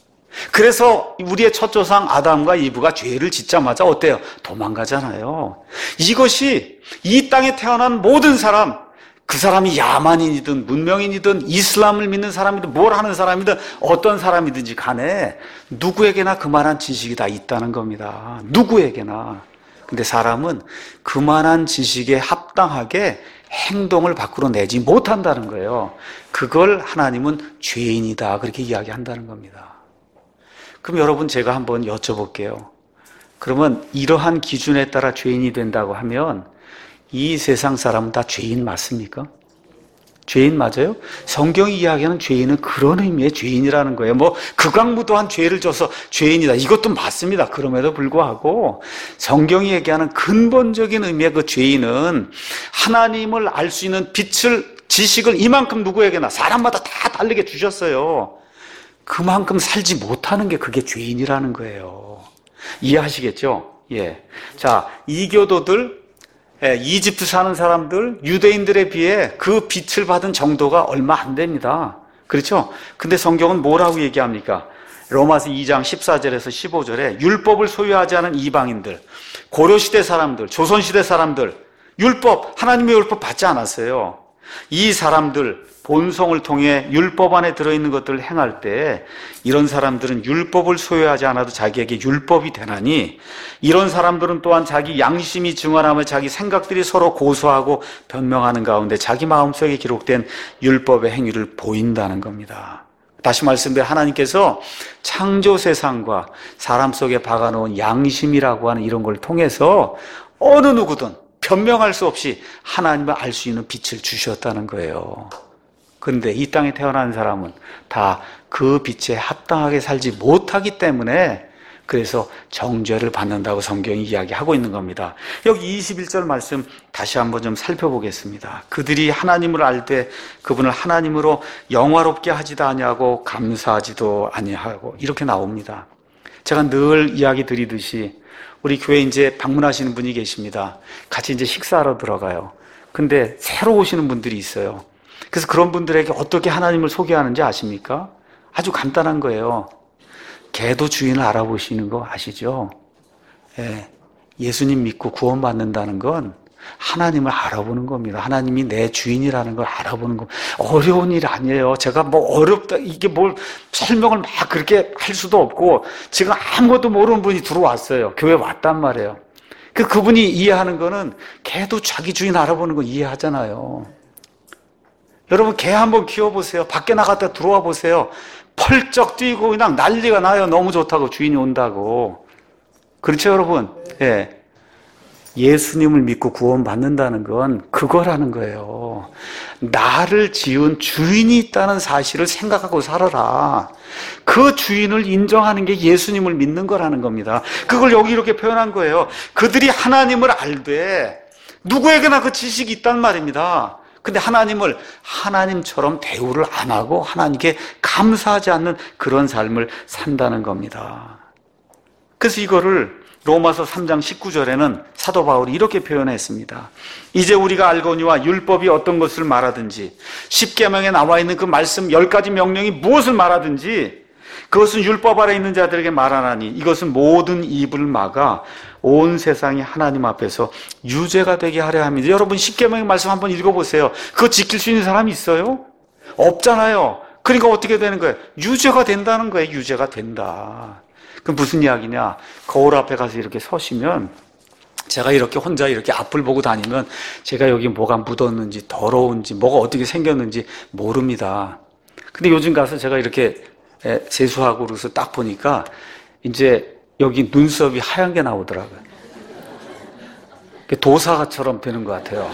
Speaker 1: 그래서 우리의 첫 조상 아담과 이브가 죄를 짓자마자 어때요? 도망가잖아요. 이것이 이 땅에 태어난 모든 사람, 그 사람이 야만인이든 문명인이든 이슬람을 믿는 사람이든 뭘 하는 사람이든 어떤 사람이든지 간에 누구에게나 그만한 지식이 다 있다는 겁니다. 누구에게나. 근데 사람은 그만한 지식에 합당하게 행동을 밖으로 내지 못한다는 거예요. 그걸 하나님은 죄인이다 그렇게 이야기한다는 겁니다. 그럼 여러분 제가 한번 여쭤볼게요. 그러면 이러한 기준에 따라 죄인이 된다고 하면 이 세상 사람은 다 죄인 맞습니까? 죄인 맞아요? 성경이 이야기하는 죄인은 그런 의미의 죄인이라는 거예요. 극악무도한 죄를 져서 죄인이다. 이것도 맞습니다. 그럼에도 불구하고 성경이 얘기하는 근본적인 의미의 그 죄인은 하나님을 알 수 있는 빛을, 지식을 이만큼 누구에게나 사람마다 다 다르게 주셨어요. 그만큼 살지 못하는 게 그게 죄인이라는 거예요. 이해하시겠죠? 예. 자, 이교도들, 이집트 사는 사람들, 유대인들에 비해 그 빛을 받은 정도가 얼마 안 됩니다. 그렇죠? 근데 성경은 뭐라고 얘기합니까? 로마서 2장 14절에서 15절에 율법을 소유하지 않은 이방인들, 고려시대 사람들, 조선시대 사람들, 하나님의 율법 받지 않았어요. 이 사람들, 본성을 통해 율법 안에 들어있는 것들을 행할 때 이런 사람들은 율법을 소유하지 않아도 자기에게 율법이 되나니 이런 사람들은 또한 자기 양심이 증언하며 자기 생각들이 서로 고소하고 변명하는 가운데 자기 마음속에 기록된 율법의 행위를 보인다는 겁니다. 다시 말씀드려 하나님께서 창조 세상과 사람 속에 박아놓은 양심이라고 하는 이런 걸 통해서 어느 누구든 변명할 수 없이 하나님을 알 수 있는 빛을 주셨다는 거예요. 그런데 이 땅에 태어난 사람은 다 그 빛에 합당하게 살지 못하기 때문에 그래서 정죄를 받는다고 성경이 이야기하고 있는 겁니다. 여기 21절 말씀 다시 한번 좀 살펴보겠습니다. 그들이 하나님을 알 때 그분을 하나님으로 영화롭게 하지도 아니하고 감사하지도 아니하고 이렇게 나옵니다. 제가 늘 이야기 드리듯이 우리 교회 이제 방문하시는 분이 계십니다. 같이 이제 식사하러 들어가요. 근데 새로 오시는 분들이 있어요. 그래서 그런 분들에게 어떻게 하나님을 소개하는지 아십니까? 아주 간단한 거예요. 개도 주인을 알아보시는 거 아시죠? 예, 예수님 믿고 구원받는다는 건 하나님을 알아보는 겁니다. 하나님이 내 주인이라는 걸 알아보는 거. 어려운 일 아니에요. 제가 뭐 어렵다, 이게 뭘 설명을 막 그렇게 할 수도 없고, 지금 아무것도 모르는 분이 들어왔어요. 교회 왔단 말이에요. 그분이 이해하는 거는 개도 자기 주인 알아보는 거 이해하잖아요. 여러분, 개 한번 키워보세요. 밖에 나갔다 들어와 보세요. 펄쩍 뛰고 그냥 난리가 나요. 너무 좋다고, 주인이 온다고. 그렇죠, 여러분? 예. 예수님을 믿고 구원받는다는 건 그거라는 거예요. 나를 지은 주인이 있다는 사실을 생각하고 살아라. 그 주인을 인정하는 게 예수님을 믿는 거라는 겁니다. 그걸 여기 이렇게 표현한 거예요. 그들이 하나님을 알되 누구에게나 그 지식이 있단 말입니다. 근데 하나님을 하나님처럼 대우를 안 하고 하나님께 감사하지 않는 그런 삶을 산다는 겁니다. 그래서 이거를 로마서 3장 19절에는 사도 바울이 이렇게 표현했습니다. 이제 우리가 알거니와 율법이 어떤 것을 말하든지 십계명에 나와 있는 그 말씀 10가지 명령이 무엇을 말하든지 그것은 율법 아래 있는 자들에게 말하나니 이것은 모든 입을 막아 온 세상이 하나님 앞에서 유죄가 되게 하려 합니다. 여러분, 십계명의 말씀 한번 읽어보세요. 그거 지킬 수 있는 사람이 있어요? 없잖아요. 그러니까 어떻게 되는 거예요? 유죄가 된다는 거예요. 유죄가 된다. 그럼 무슨 이야기냐? 거울 앞에 가서 이렇게 서시면 제가 이렇게 혼자 이렇게 앞을 보고 다니면 제가 여기 뭐가 묻었는지 더러운지 뭐가 어떻게 생겼는지 모릅니다. 근데 요즘 가서 제가 이렇게 세수하고 그래서 딱 보니까 이제 여기 눈썹이 하얀 게 나오더라고요. 도사처럼 되는 것 같아요.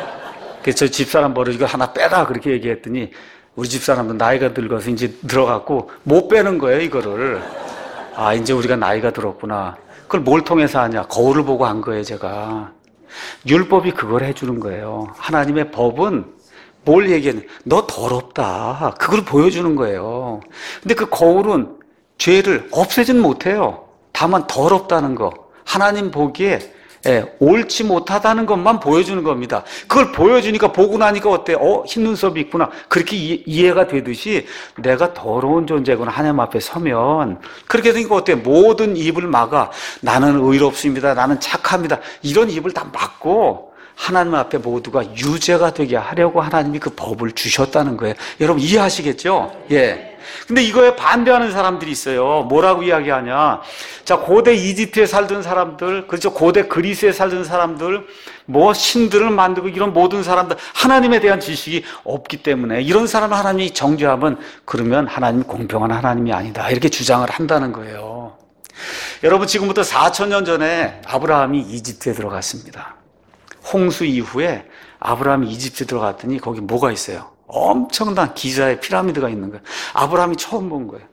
Speaker 1: 그래서 저 집사람 버릇 이거 하나 빼라 그렇게 얘기했더니 우리 집사람도 나이가 들어서 이제 들어갔고 못 빼는 거예요, 이거를. 아, 이제 우리가 나이가 들었구나. 그걸 뭘 통해서 하냐? 거울을 보고 한 거예요, 제가. 율법이 그걸 해주는 거예요. 하나님의 법은 뭘 얘기하냐? 너 더럽다. 그걸 보여주는 거예요. 근데 그 거울은 죄를 없애진 못해요. 다만 더럽다는 거. 하나님 보기에 옳지 못하다는 것만 보여주는 겁니다. 그걸 보여주니까 보고 나니까 어때요? 흰 눈썹이 있구나. 그렇게 이해가 되듯이 내가 더러운 존재구나. 하나님 앞에 서면 그렇게 되니까 어때요? 모든 입을 막아. 나는 의롭습니다. 나는 착합니다. 이런 입을 다 막고 하나님 앞에 모두가 유죄가 되게 하려고 하나님이 그 법을 주셨다는 거예요. 여러분 이해하시겠죠? 예. 근데 이거에 반대하는 사람들이 있어요. 뭐라고 이야기하냐? 자, 고대 이집트에 살던 사람들, 그렇죠? 고대 그리스에 살던 사람들, 뭐 신들을 만들고 이런 모든 사람들, 하나님에 대한 지식이 없기 때문에 이런 사람을 하나님이 정죄하면 그러면 하나님이 공평한 하나님이 아니다. 이렇게 주장을 한다는 거예요. 여러분, 지금부터 4,000년 전에 아브라함이 이집트에 들어갔습니다. 홍수 이후에 아브라함이 이집트에 들어갔더니 거기 뭐가 있어요? 엄청난 기자의 피라미드가 있는 거예요. 아브라함이 처음 본 거예요.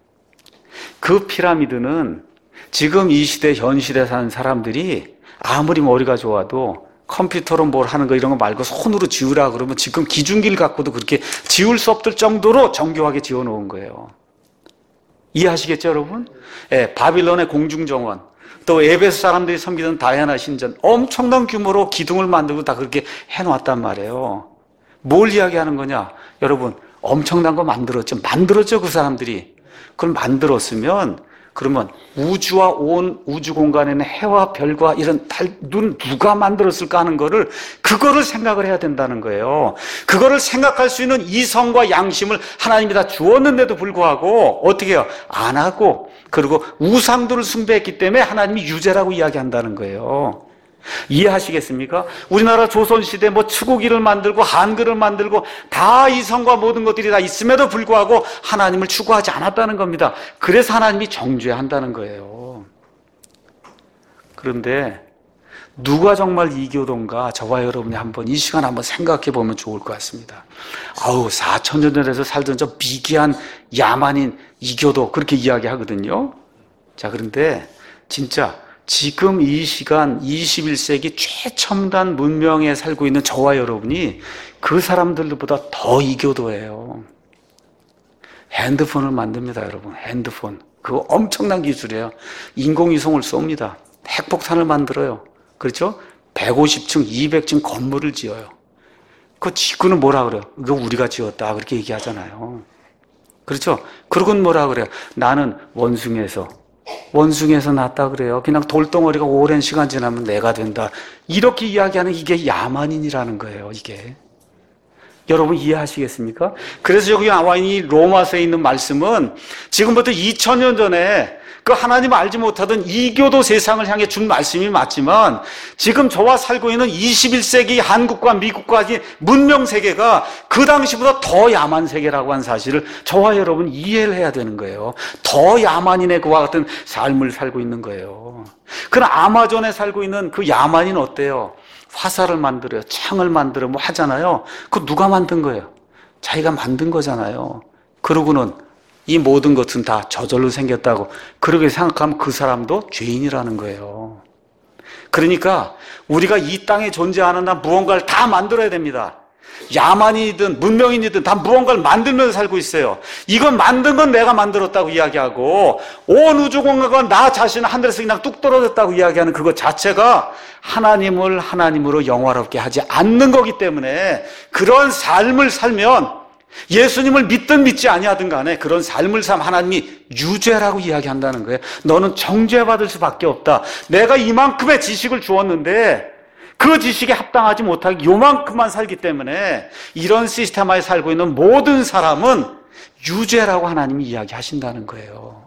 Speaker 1: 그 피라미드는 지금 이 시대, 현 시대에 사는 사람들이 아무리 머리가 좋아도 컴퓨터로 뭘 하는 거 이런 거 말고 손으로 지으라 그러면 지금 기중기를 갖고도 그렇게 지울 수 없을 정도로 정교하게 지어놓은 거예요. 이해하시겠죠, 여러분? 예, 바빌론의 공중정원, 또 에베소 사람들이 섬기던 다이아나 신전, 엄청난 규모로 기둥을 만들고 다 그렇게 해놨단 말이에요. 뭘 이야기하는 거냐? 여러분, 엄청난 거 만들었죠, 그 사람들이. 그걸 만들었으면, 그러면 우주와 온 우주 공간에는 해와 별과 이런 눈 누가 만들었을까 하는 거를, 그거를 생각을 해야 된다는 거예요. 그거를 생각할 수 있는 이성과 양심을 하나님이 다 주었는데도 불구하고, 어떻게 해요? 안 하고, 그리고 우상들을 숭배했기 때문에 하나님이 유죄라고 이야기한다는 거예요. 이해하시겠습니까? 우리나라 조선시대 뭐 추구기를 만들고 한글을 만들고 다 이성과 모든 것들이 다 있음에도 불구하고 하나님을 추구하지 않았다는 겁니다. 그래서 하나님이 정죄한다는 거예요. 그런데 누가 정말 이교도인가 저와 여러분이 한번 이 시간 한번 생각해 보면 좋을 것 같습니다. 4,000년 전에서 살던 저 미개한 야만인 이교도 그렇게 이야기하거든요. 자, 그런데 진짜 지금 이 시간 21세기 최첨단 문명에 살고 있는 저와 여러분이 그 사람들보다 더 이교도예요. 핸드폰을 만듭니다, 여러분. 핸드폰. 그거 엄청난 기술이에요. 인공위성을 쏩니다. 핵폭탄을 만들어요. 그렇죠? 150층, 200층 건물을 지어요. 그는 뭐라 그래요? 이거 우리가 지었다. 그렇게 얘기하잖아요. 그렇죠? 그러고는 뭐라 그래요? 나는 원숭이에서 났다 그래요. 그냥 돌덩어리가 오랜 시간 지나면 내가 된다. 이렇게 이야기하는 이게 야만인이라는 거예요, 이게. 여러분 이해하시겠습니까? 그래서 여기 나와 있는 이 로마서에 있는 말씀은 지금부터 2000년 전에 그 하나님 알지 못하던 이교도 세상을 향해 준 말씀이 맞지만 지금 저와 살고 있는 21세기 한국과 미국과 문명 세계가 그 당시보다 더 야만 세계라고 한 사실을 저와 여러분 이해를 해야 되는 거예요. 더 야만인의 그와 같은 삶을 살고 있는 거예요. 그러나 아마존에 살고 있는 그 야만인 어때요? 화살을 만들어요. 창을 만들어 뭐 하잖아요. 그거 누가 만든 거예요? 자기가 만든 거잖아요. 그러고는 이 모든 것은 다 저절로 생겼다고 그렇게 생각하면 그 사람도 죄인이라는 거예요. 그러니까 우리가 이 땅에 존재하는 한 무언가를 다 만들어야 됩니다. 야만이든 문명인이든 다 무언가를 만들면서 살고 있어요. 이건 만든 건 내가 만들었다고 이야기하고 온 우주공간과 나 자신은 하늘에서 그냥 뚝 떨어졌다고 이야기하는 그것 자체가 하나님을 하나님으로 영화롭게 하지 않는 거기 때문에 그런 삶을 살면 예수님을 믿든 믿지 아니하든 간에 그런 삶을 살면 하나님이 유죄라고 이야기한다는 거예요. 너는 정죄받을 수밖에 없다. 내가 이만큼의 지식을 주었는데 그 지식에 합당하지 못하게 요만큼만 살기 때문에 이런 시스템 하에 살고 있는 모든 사람은 유죄라고 하나님이 이야기하신다는 거예요.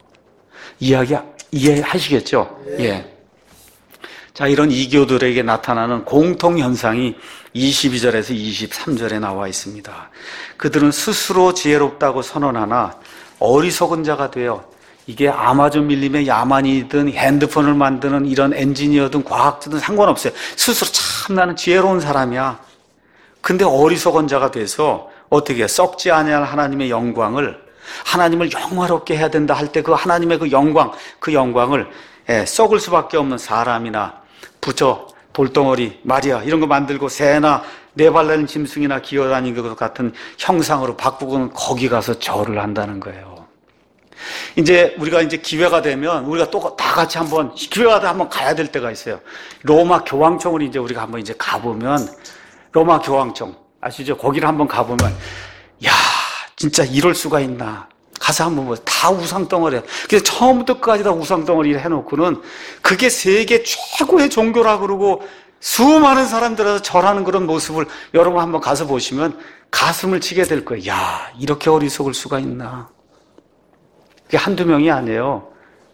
Speaker 1: 이해하시겠죠? 예. 자, 이런 이교들에게 나타나는 공통 현상이 22절에서 23절에 나와 있습니다. 그들은 스스로 지혜롭다고 선언하나 어리석은 자가 되어 이게 아마존 밀림의 야만이든 핸드폰을 만드는 이런 엔지니어든 과학자든 상관없어요. 스스로 참 나는 지혜로운 사람이야. 근데 어리석은 자가 돼서 어떻게 해요? 썩지 아니할 하나님의 영광을 하나님을 영화롭게 해야 된다 할 때 그 하나님의 그 영광을 썩을 수밖에 없는 사람이나 부처, 돌덩어리, 말이야 이런 거 만들고 새나 네발 달린 짐승이나 기어다니는 것 같은 형상으로 바꾸고는 거기 가서 절을 한다는 거예요. 이제 우리가 기회가 되면 우리가 또 다 같이 기회가 되면 한번 가야 될 때가 있어요. 로마 교황청을 이제 우리가 한번 가보면 로마 교황청 아시죠? 거기를 한번 가보면 야 진짜 이럴 수가 있나? 가서 한번 다 우상덩어리야. 그래서 처음부터 끝까지 다 우상덩어리를 해놓고는 그게 세계 최고의 종교라 그러고 수많은 사람들에서 절하는 그런 모습을 여러분 한번 가서 보시면 가슴을 치게 될 거예요. 야 이렇게 어리석을 수가 있나? 그게 한두 명이 아니에요.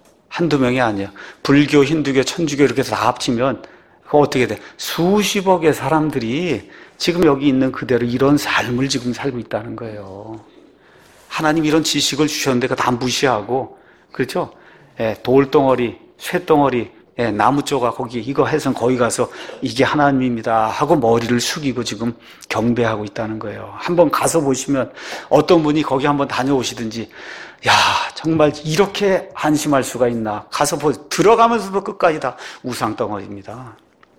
Speaker 1: 불교, 힌두교, 천주교 이렇게 해서 다 합치면 그거 어떻게 돼? 수십억의 사람들이 지금 여기 있는 그대로 이런 삶을 지금 살고 있다는 거예요. 하나님 이런 지식을 주셨는데 그거 다 무시하고 그렇죠? 돌덩어리, 쇠덩어리, 나무 조각 거기 이거 해서 거기 가서 이게 하나님입니다 하고 머리를 숙이고 지금 경배하고 있다는 거예요. 한번 가서 보시면 어떤 분이 거기 한번 다녀오시든지 야 정말 이렇게 안심할 수가 있나 가서 들어가면서도 끝까지 다 우상덩어리입니다.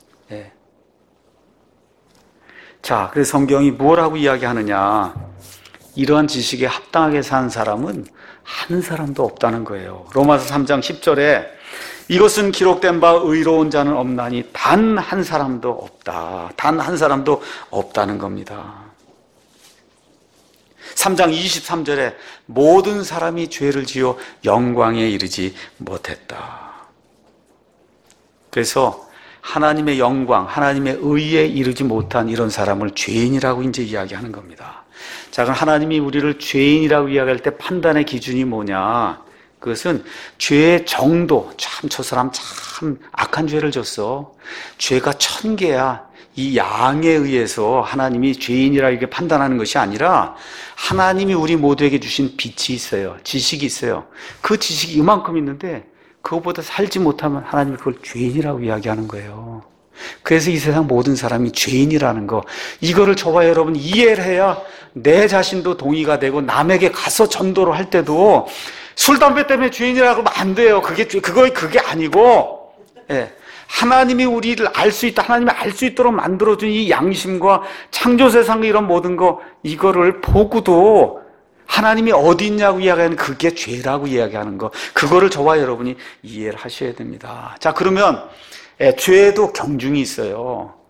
Speaker 1: 자, 그래서 성경이 뭐라고 이야기하느냐? 이러한 지식에 합당하게 사는 사람은 한 사람도 없다는 거예요. 로마서 3장 10절에 이것은 기록된 바 의로운 자는 없나니 단 한 사람도 없다. 단 한 사람도 없다는 겁니다. 3장 23절에 모든 사람이 죄를 지어 영광에 이르지 못했다. 그래서 하나님의 영광, 하나님의 의에 이르지 못한 이런 사람을 죄인이라고 이제 이야기하는 겁니다. 자, 그럼 하나님이 우리를 죄인이라고 이야기할 때 판단의 기준이 뭐냐? 그것은 죄의 정도. 참, 저 사람 참 악한 죄를 졌어. 죄가 1000개야. 이 양에 의해서 하나님이 죄인이라 이렇게 판단하는 것이 아니라 하나님이 우리 모두에게 주신 빛이 있어요. 지식이 있어요. 그 지식이 이만큼 있는데 그것보다 살지 못하면 하나님이 그걸 죄인이라고 이야기하는 거예요. 그래서 이 세상 모든 사람이 죄인이라는 거, 이거를 저와 여러분 이해를 해야 내 자신도 동의가 되고 남에게 가서 전도를 할 때도 술, 담배 때문에 죄인이라고 하면 안 돼요. 그게 아니고, 하나님이 우리를 알 수 있다, 하나님이 알 수 있도록 만들어준 이 양심과 창조 세상의 이런 모든 거, 이거를 보고도 하나님이 어디 있냐고 이야기하는 그게 죄라고 이야기하는 거, 그거를 저와 여러분이 이해를 하셔야 됩니다. 자, 그러면 죄에도 경중이 있어요.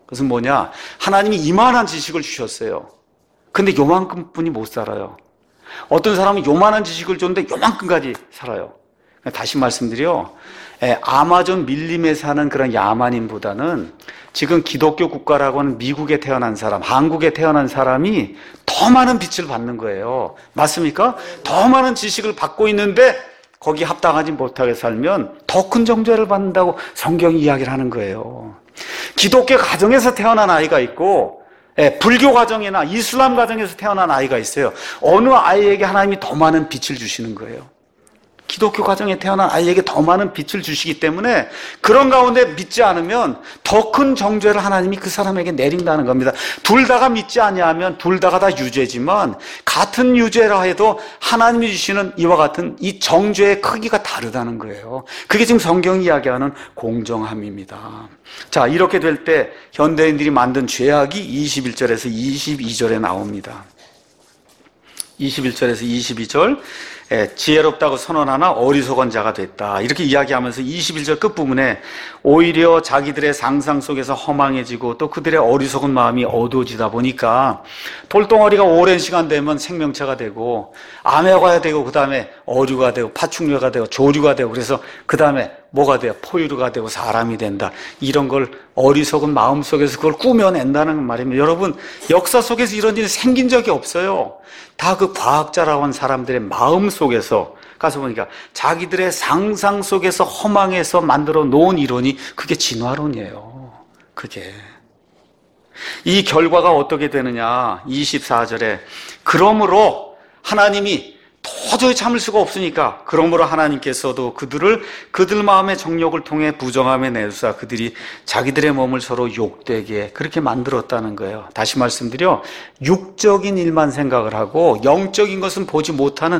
Speaker 1: 그것은 뭐냐? 하나님이 이만한 지식을 주셨어요. 근데 요만큼뿐이 못 살아요. 어떤 사람은 요만한 지식을 줬는데 요만큼까지 살아요. 다시 말씀드려, 아마존 밀림에 사는 그런 야만인보다는 지금 기독교 국가라고 하는 미국에 태어난 사람, 한국에 태어난 사람이 더 많은 빛을 받는 거예요. 맞습니까? 더 많은 지식을 받고 있는데 거기 합당하지 못하게 살면 더 큰 정죄를 받는다고 성경이 이야기를 하는 거예요. 기독교 가정에서 태어난 아이가 있고 불교 가정이나 이슬람 가정에서 태어난 아이가 있어요. 어느 아이에게 하나님이 더 많은 빛을 주시는 거예요. 기독교 가정에 태어난 아이에게 더 많은 빛을 주시기 때문에 그런 가운데 믿지 않으면 더 큰 정죄를 하나님이 그 사람에게 내린다는 겁니다. 둘 다가 믿지 아니하면 둘 다가 다 유죄지만 같은 유죄라 해도 하나님이 주시는 이와 같은 이 정죄의 크기가 다르다는 거예요. 그게 지금 성경이 이야기하는 공정함입니다. 자, 이렇게 될 때 현대인들이 만든 죄악이 21절에서 22절에 나옵니다. 21절에서 22절, 지혜롭다고 선언하나 어리석은 자가 됐다. 이렇게 이야기하면서 21절 끝부분에 오히려 자기들의 상상 속에서 허망해지고 또 그들의 어리석은 마음이 어두워지다 보니까 돌덩어리가 오랜 시간 되면 생명체가 되고 암해가 되고 그 다음에 어류가 되고 파충류가 되고 조류가 되고 그래서 그 다음에 뭐가 돼요? 포유류가 되고 사람이 된다. 이런 걸 어리석은 마음 속에서 그걸 꾸며낸다는 말입니다. 여러분, 역사 속에서 이런 일이 생긴 적이 없어요. 다 그 과학자라고 하는 사람들의 마음 속에서 가서 보니까 자기들의 상상 속에서 허망해서 만들어 놓은 이론이 그게 진화론이에요. 그게. 이 결과가 어떻게 되느냐? 24절에 그러므로 하나님이 도저히 참을 수가 없으니까 그러므로 하나님께서도 그들 마음의 정욕을 통해 부정함에 내두사 그들이 자기들의 몸을 서로 욕되게 그렇게 만들었다는 거예요. 다시 말씀드려 육적인 일만 생각을 하고 영적인 것은 보지 못하는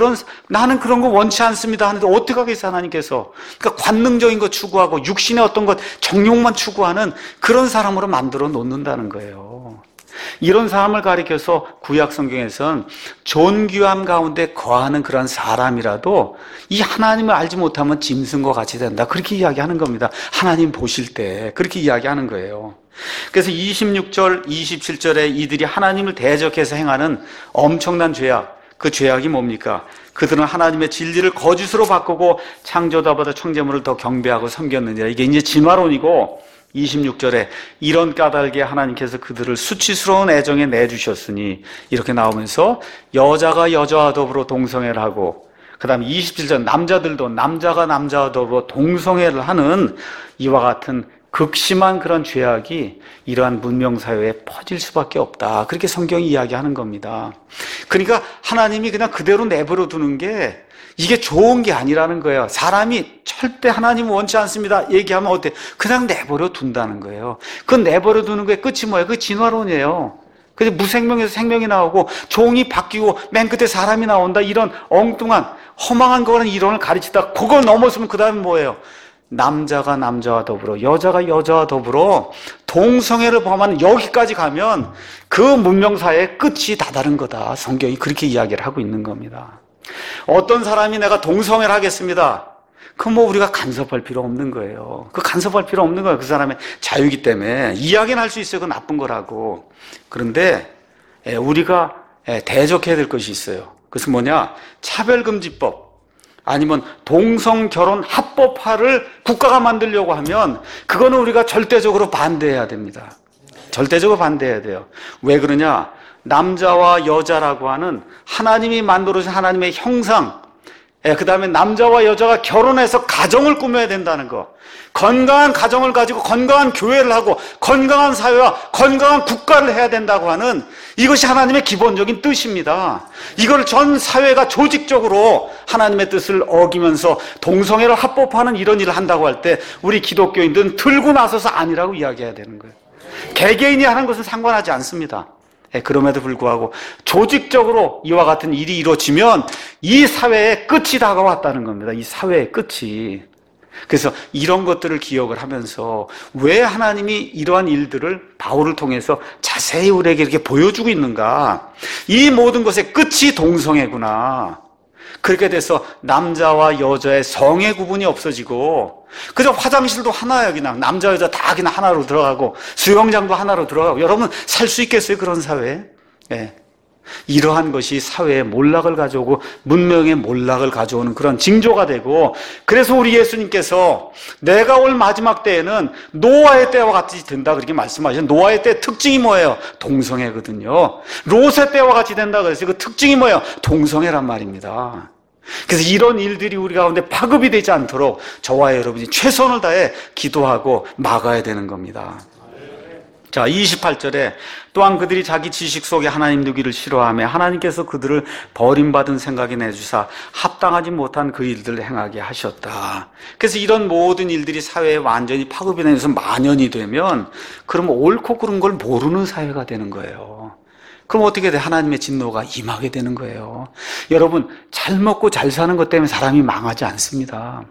Speaker 1: 나는 그런 거 원치 않습니다 하는데 어떻게 하겠어 하나님께서. 그러니까 관능적인 것 추구하고 육신의 어떤 것 정욕만 추구하는 그런 사람으로 만들어 놓는다는 거예요. 이런 사람을 가리켜서 구약 성경에서는 존귀함 가운데 거하는 그런 사람이라도 이 하나님을 알지 못하면 짐승과 같이 된다. 그렇게 이야기하는 겁니다. 하나님 보실 때 그렇게 이야기하는 거예요. 그래서 26절, 27절에 이들이 하나님을 대적해서 행하는 엄청난 죄악, 그 죄악이 뭡니까? 그들은 하나님의 진리를 거짓으로 바꾸고 창조자보다 창조물을 더 경배하고 섬겼느니라. 이게 이제 진화론이고 26절에 이런 까닭에 하나님께서 그들을 수치스러운 애정에 내주셨으니 이렇게 나오면서 여자가 여자와 더불어 동성애를 하고 그 다음에 27절 남자들도 남자가 남자와 더불어 동성애를 하는 이와 같은 극심한 그런 죄악이 이러한 문명사회에 퍼질 수밖에 없다. 그렇게 성경이 이야기하는 겁니다. 그러니까 하나님이 그냥 그대로 내버려 두는 게 이게 좋은 게 아니라는 거예요. 사람이 절대 하나님은 원치 않습니다 얘기하면 어때? 그냥 내버려 둔다는 거예요. 그 내버려 두는 거의 끝이 뭐예요? 그 진화론이에요. 그래서 무생명에서 생명이 나오고 종이 바뀌고 맨 끝에 사람이 나온다. 이런 엉뚱한 허망한 거라는 이론을 가르치다 그걸 넘어서면 그 다음에 뭐예요? 남자가 남자와 더불어 여자가 여자와 더불어 동성애를 범하는 여기까지 가면 그 문명사회의 끝이 다다른 거다. 성경이 그렇게 이야기를 하고 있는 겁니다. 어떤 사람이 내가 동성애를 하겠습니다. 그럼 뭐 우리가 간섭할 필요 없는 거예요. 그 간섭할 필요 없는 거예요. 그 사람의 자유이기 때문에 이야기는 할 수 있어요. 그건 나쁜 거라고. 그런데 우리가 대적해야 될 것이 있어요. 그것은 뭐냐? 차별금지법 아니면 동성결혼 합법화를 국가가 만들려고 하면 그거는 우리가 절대적으로 반대해야 됩니다. 절대적으로 반대해야 돼요. 왜 그러냐? 남자와 여자라고 하는 하나님이 만들어주신 하나님의 형상, 그 다음에 남자와 여자가 결혼해서 가정을 꾸며야 된다는 거, 건강한 가정을 가지고 건강한 교회를 하고 건강한 사회와 건강한 국가를 해야 된다고 하는 이것이 하나님의 기본적인 뜻입니다. 이걸 전 사회가 조직적으로 하나님의 뜻을 어기면서 동성애를 합법화하는 이런 일을 한다고 할 때 우리 기독교인들은 들고 나서서 아니라고 이야기해야 되는 거예요. 개개인이 하는 것은 상관하지 않습니다. 그럼에도 불구하고 조직적으로 이와 같은 일이 이루어지면 이 사회의 끝이 다가왔다는 겁니다. 이 사회의 끝이. 그래서 이런 것들을 기억을 하면서 왜 하나님이 이러한 일들을 바울을 통해서 자세히 우리에게 이렇게 보여주고 있는가? 이 모든 것의 끝이 동성애구나. 그렇게 돼서 남자와 여자의 성의 구분이 없어지고 그저 화장실도 하나야. 그냥 남자 여자 다 그냥 하나로 들어가고 수영장도 하나로 들어가고. 여러분 살 수 있겠어요 그런 사회에? 예. 이러한 것이 사회의 몰락을 가져오고 문명의 몰락을 가져오는 그런 징조가 되고, 그래서 우리 예수님께서 내가 올 마지막 때에는 노아의 때와 같이 된다 그렇게 말씀하셨어요. 노아의 때 특징이 뭐예요? 동성애거든요. 롯의 때와 같이 된다 그래서 그 특징이 뭐예요? 동성애란 말입니다. 그래서 이런 일들이 우리 가운데 파급이 되지 않도록 저와 여러분이 최선을 다해 기도하고 막아야 되는 겁니다. 자, 28절에 또한 그들이 자기 지식 속에 하나님 두기를 싫어하며 하나님께서 그들을 버림받은 생각이 내주사 합당하지 못한 그 일들을 행하게 하셨다. 그래서 이런 모든 일들이 사회에 완전히 파급이 되면서 만연이 되면 그러면 옳고 그른 걸 모르는 사회가 되는 거예요. 그럼 어떻게 돼? 하나님의 진노가 임하게 되는 거예요. 여러분, 잘 먹고 잘 사는 것 때문에 사람이 망하지 않습니다.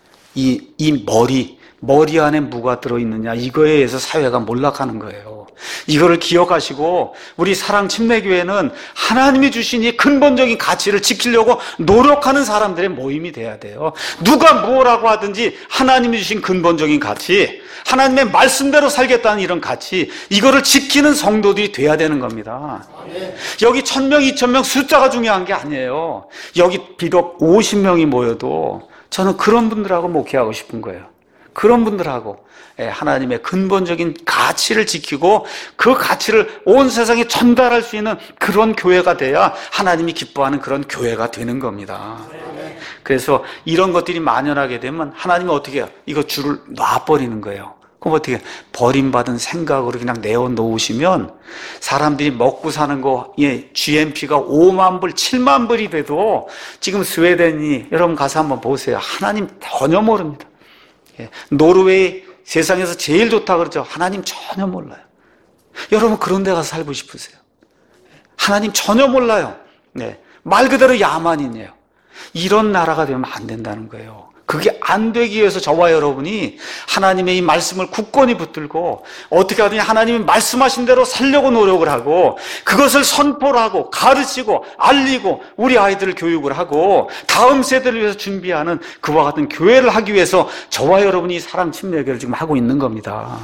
Speaker 1: 이 머리 안에 뭐가 들어있느냐, 이거에 의해서 사회가 몰락하는 거예요. 이거를 기억하시고 우리 사랑침례교회는 하나님이 주신 이 근본적인 가치를 지키려고 노력하는 사람들의 모임이 돼야 돼요. 누가 뭐라고 하든지 하나님이 주신 근본적인 가치, 하나님의 말씀대로 살겠다는 이런 가치, 이거를 지키는 성도들이 돼야 되는 겁니다. 여기 1000명, 2000명 숫자가 중요한 게 아니에요. 여기 비록 50명이 모여도 저는 그런 분들하고 목회하고 싶은 거예요. 그런 분들하고 하나님의 근본적인 가치를 지키고 그 가치를 온 세상에 전달할 수 있는 그런 교회가 돼야 하나님이 기뻐하는 그런 교회가 되는 겁니다. 그래서 이런 것들이 만연하게 되면 하나님이 어떻게 해요? 이거 줄을 놔버리는 거예요. 그럼 어떻게 해요? 버림받은 생각으로 그냥 내어놓으시면 사람들이 먹고 사는 거, GNP가 5만 불, 7만 불이 돼도 지금 스웨덴이, 여러분 가서 한번 보세요. 하나님 전혀 모릅니다. 노르웨이 세상에서 제일 좋다 그러죠. 하나님 전혀 몰라요. 여러분 그런 데 가서 살고 싶으세요? 하나님 전혀 몰라요. 말 그대로 야만인이에요. 이런 나라가 되면 안 된다는 거예요. 그게 안 되기 위해서 저와 여러분이 하나님의 이 말씀을 굳건히 붙들고 어떻게 하든지 하나님이 말씀하신 대로 살려고 노력을 하고 그것을 선포를 하고 가르치고 알리고 우리 아이들을 교육을 하고 다음 세대를 위해서 준비하는 그와 같은 교회를 하기 위해서 저와 여러분이 사랑침례교회를 지금 하고 있는 겁니다.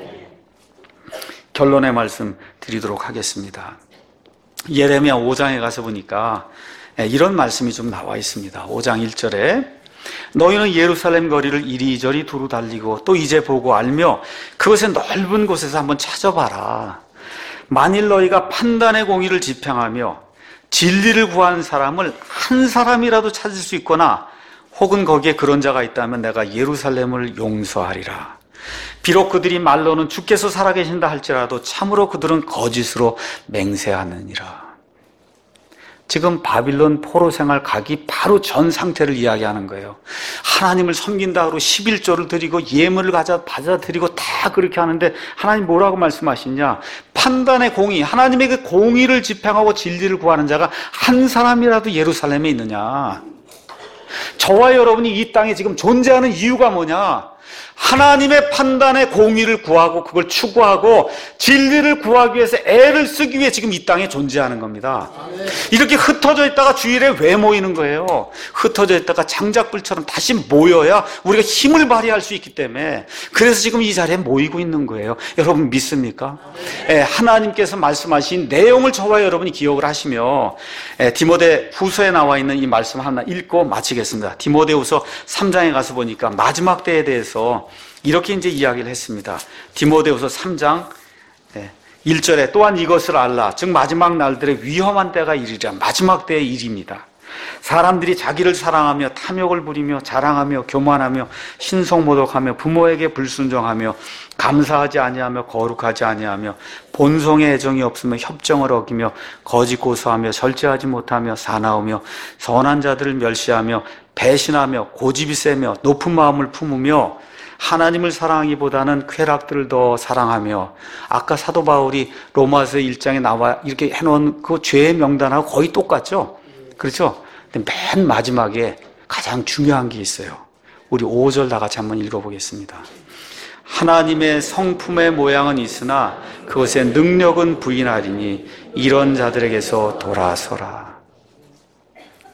Speaker 1: 결론의 말씀 드리도록 하겠습니다. 예레미야 5장에 가서 보니까 이런 말씀이 좀 나와 있습니다. 5장 1절에 너희는 예루살렘 거리를 이리저리 두루 달리고 또 이제 보고 알며 그것의 넓은 곳에서 한번 찾아봐라. 만일 너희가 판단의 공의를 지평하며 진리를 구하는 사람을 한 사람이라도 찾을 수 있거나 혹은 거기에 그런 자가 있다면 내가 예루살렘을 용서하리라. 비록 그들이 말로는 주께서 살아계신다 할지라도 참으로 그들은 거짓으로 맹세하느니라. 지금 바빌론 포로 생활 가기 바로 전 상태를 이야기하는 거예요. 하나님을 섬긴다고 11조를 드리고 예물을 받아들이고 다 그렇게 하는데 하나님 뭐라고 말씀하시냐? 판단의 공의, 하나님의 그 공의를 집행하고 진리를 구하는 자가 한 사람이라도 예루살렘에 있느냐? 저와 여러분이 이 땅에 지금 존재하는 이유가 뭐냐? 하나님의 판단의 공의를 구하고 그걸 추구하고 진리를 구하기 위해서 애를 쓰기 위해 지금 이 땅에 존재하는 겁니다. 이렇게 흩어져 있다가 주일에 왜 모이는 거예요? 흩어져 있다가 장작불처럼 다시 모여야 우리가 힘을 발휘할 수 있기 때문에 그래서 지금 이 자리에 모이고 있는 거예요. 여러분 믿습니까? 하나님께서 말씀하신 내용을 저와 여러분이 기억을 하시며 디모데 후서에 나와 있는 이 말씀 하나 읽고 마치겠습니다. 디모데후서 3장에 가서 보니까 마지막 때에 대해서 이렇게 이제 이야기를 했습니다. 디모데후서 3장 1절에 또한 이것을 알라. 즉 마지막 날들의 위험한 때가 이르리라. 마지막 때의 일입니다. 사람들이 자기를 사랑하며 탐욕을 부리며 자랑하며 교만하며 신성모독하며 부모에게 불순종하며 감사하지 아니하며 거룩하지 아니하며 본성의 애정이 없으며 협정을 어기며 거짓 고소하며 절제하지 못하며 사나우며 선한 자들을 멸시하며 배신하며 고집이 세며 높은 마음을 품으며 하나님을 사랑하기보다는 쾌락들을 더 사랑하며, 아까 사도 바울이 로마서 1장에 나와 이렇게 해놓은 그 죄의 명단하고 거의 똑같죠? 그렇죠? 근데 맨 마지막에 가장 중요한 게 있어요. 우리 5절 다 같이 한번 읽어보겠습니다. 하나님의 성품의 모양은 있으나 그것의 능력은 부인하리니 이런 자들에게서 돌아서라.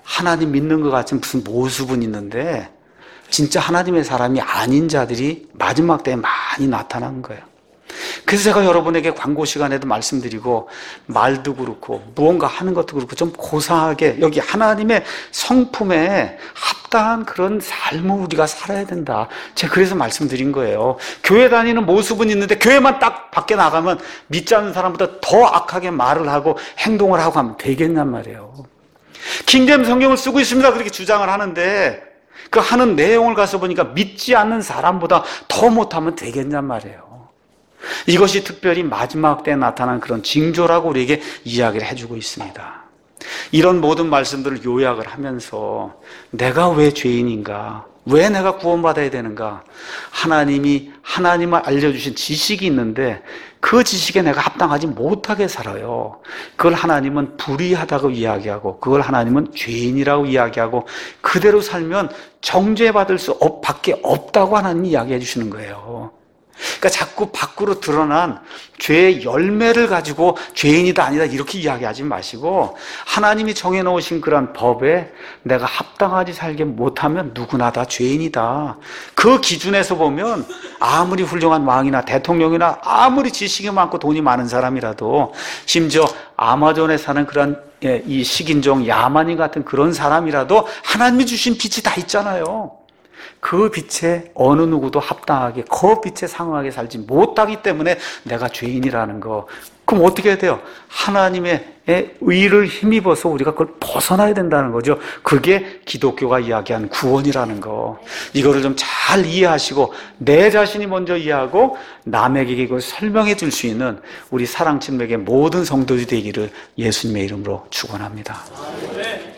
Speaker 1: 하나님 믿는 것 같은 무슨 모습은 있는데 진짜 하나님의 사람이 아닌 자들이 마지막 때에 많이 나타나는 거예요. 그래서 제가 여러분에게 광고 시간에도 말씀드리고 말도 그렇고 무언가 하는 것도 그렇고 좀 고상하게 여기 하나님의 성품에 합당한 그런 삶을 우리가 살아야 된다. 제가 그래서 말씀드린 거예요. 교회 다니는 모습은 있는데 교회만 딱 밖에 나가면 믿지 않는 사람보다 더 악하게 말을 하고 행동을 하고 하면 되겠냔 말이에요. 킹제임 성경을 쓰고 있습니다. 그렇게 주장을 하는데 그 하는 내용을 가서 보니까 믿지 않는 사람보다 더 못하면 되겠냔 말이에요. 이것이 특별히 마지막 때에 나타난 그런 징조라고 우리에게 이야기를 해주고 있습니다. 이런 모든 말씀들을 요약을 하면서 내가 왜 죄인인가? 왜 내가 구원받아야 되는가? 하나님을 알려주신 지식이 있는데 그 지식에 내가 합당하지 못하게 살아요. 그걸 하나님은 불의하다고 이야기하고 그걸 하나님은 죄인이라고 이야기하고 그대로 살면 정죄받을 수 밖에 없다고 하나님이 이야기해 주시는 거예요. 그러니까 자꾸 밖으로 드러난 죄의 열매를 가지고 죄인이다 아니다 이렇게 이야기하지 마시고 하나님이 정해놓으신 그런 법에 내가 합당하지 살게 못하면 누구나 다 죄인이다. 그 기준에서 보면 아무리 훌륭한 왕이나 대통령이나 아무리 지식이 많고 돈이 많은 사람이라도 심지어 아마존에 사는 그런 이 식인종 야만인 같은 그런 사람이라도 하나님이 주신 빛이 다 있잖아요. 그 빛에 어느 누구도 합당하게 그 빛에 상응하게 살지 못하기 때문에 내가 죄인이라는 거. 그럼 어떻게 해야 돼요? 하나님의 의를 힘입어서 우리가 그걸 벗어나야 된다는 거죠. 그게 기독교가 이야기하는 구원이라는 거. 이거를 좀 잘 이해하시고 내 자신이 먼저 이해하고 남에게 이걸 설명해 줄 수 있는 우리 사랑친맥의 모든 성도들이 되기를 예수님의 이름으로 축원합니다.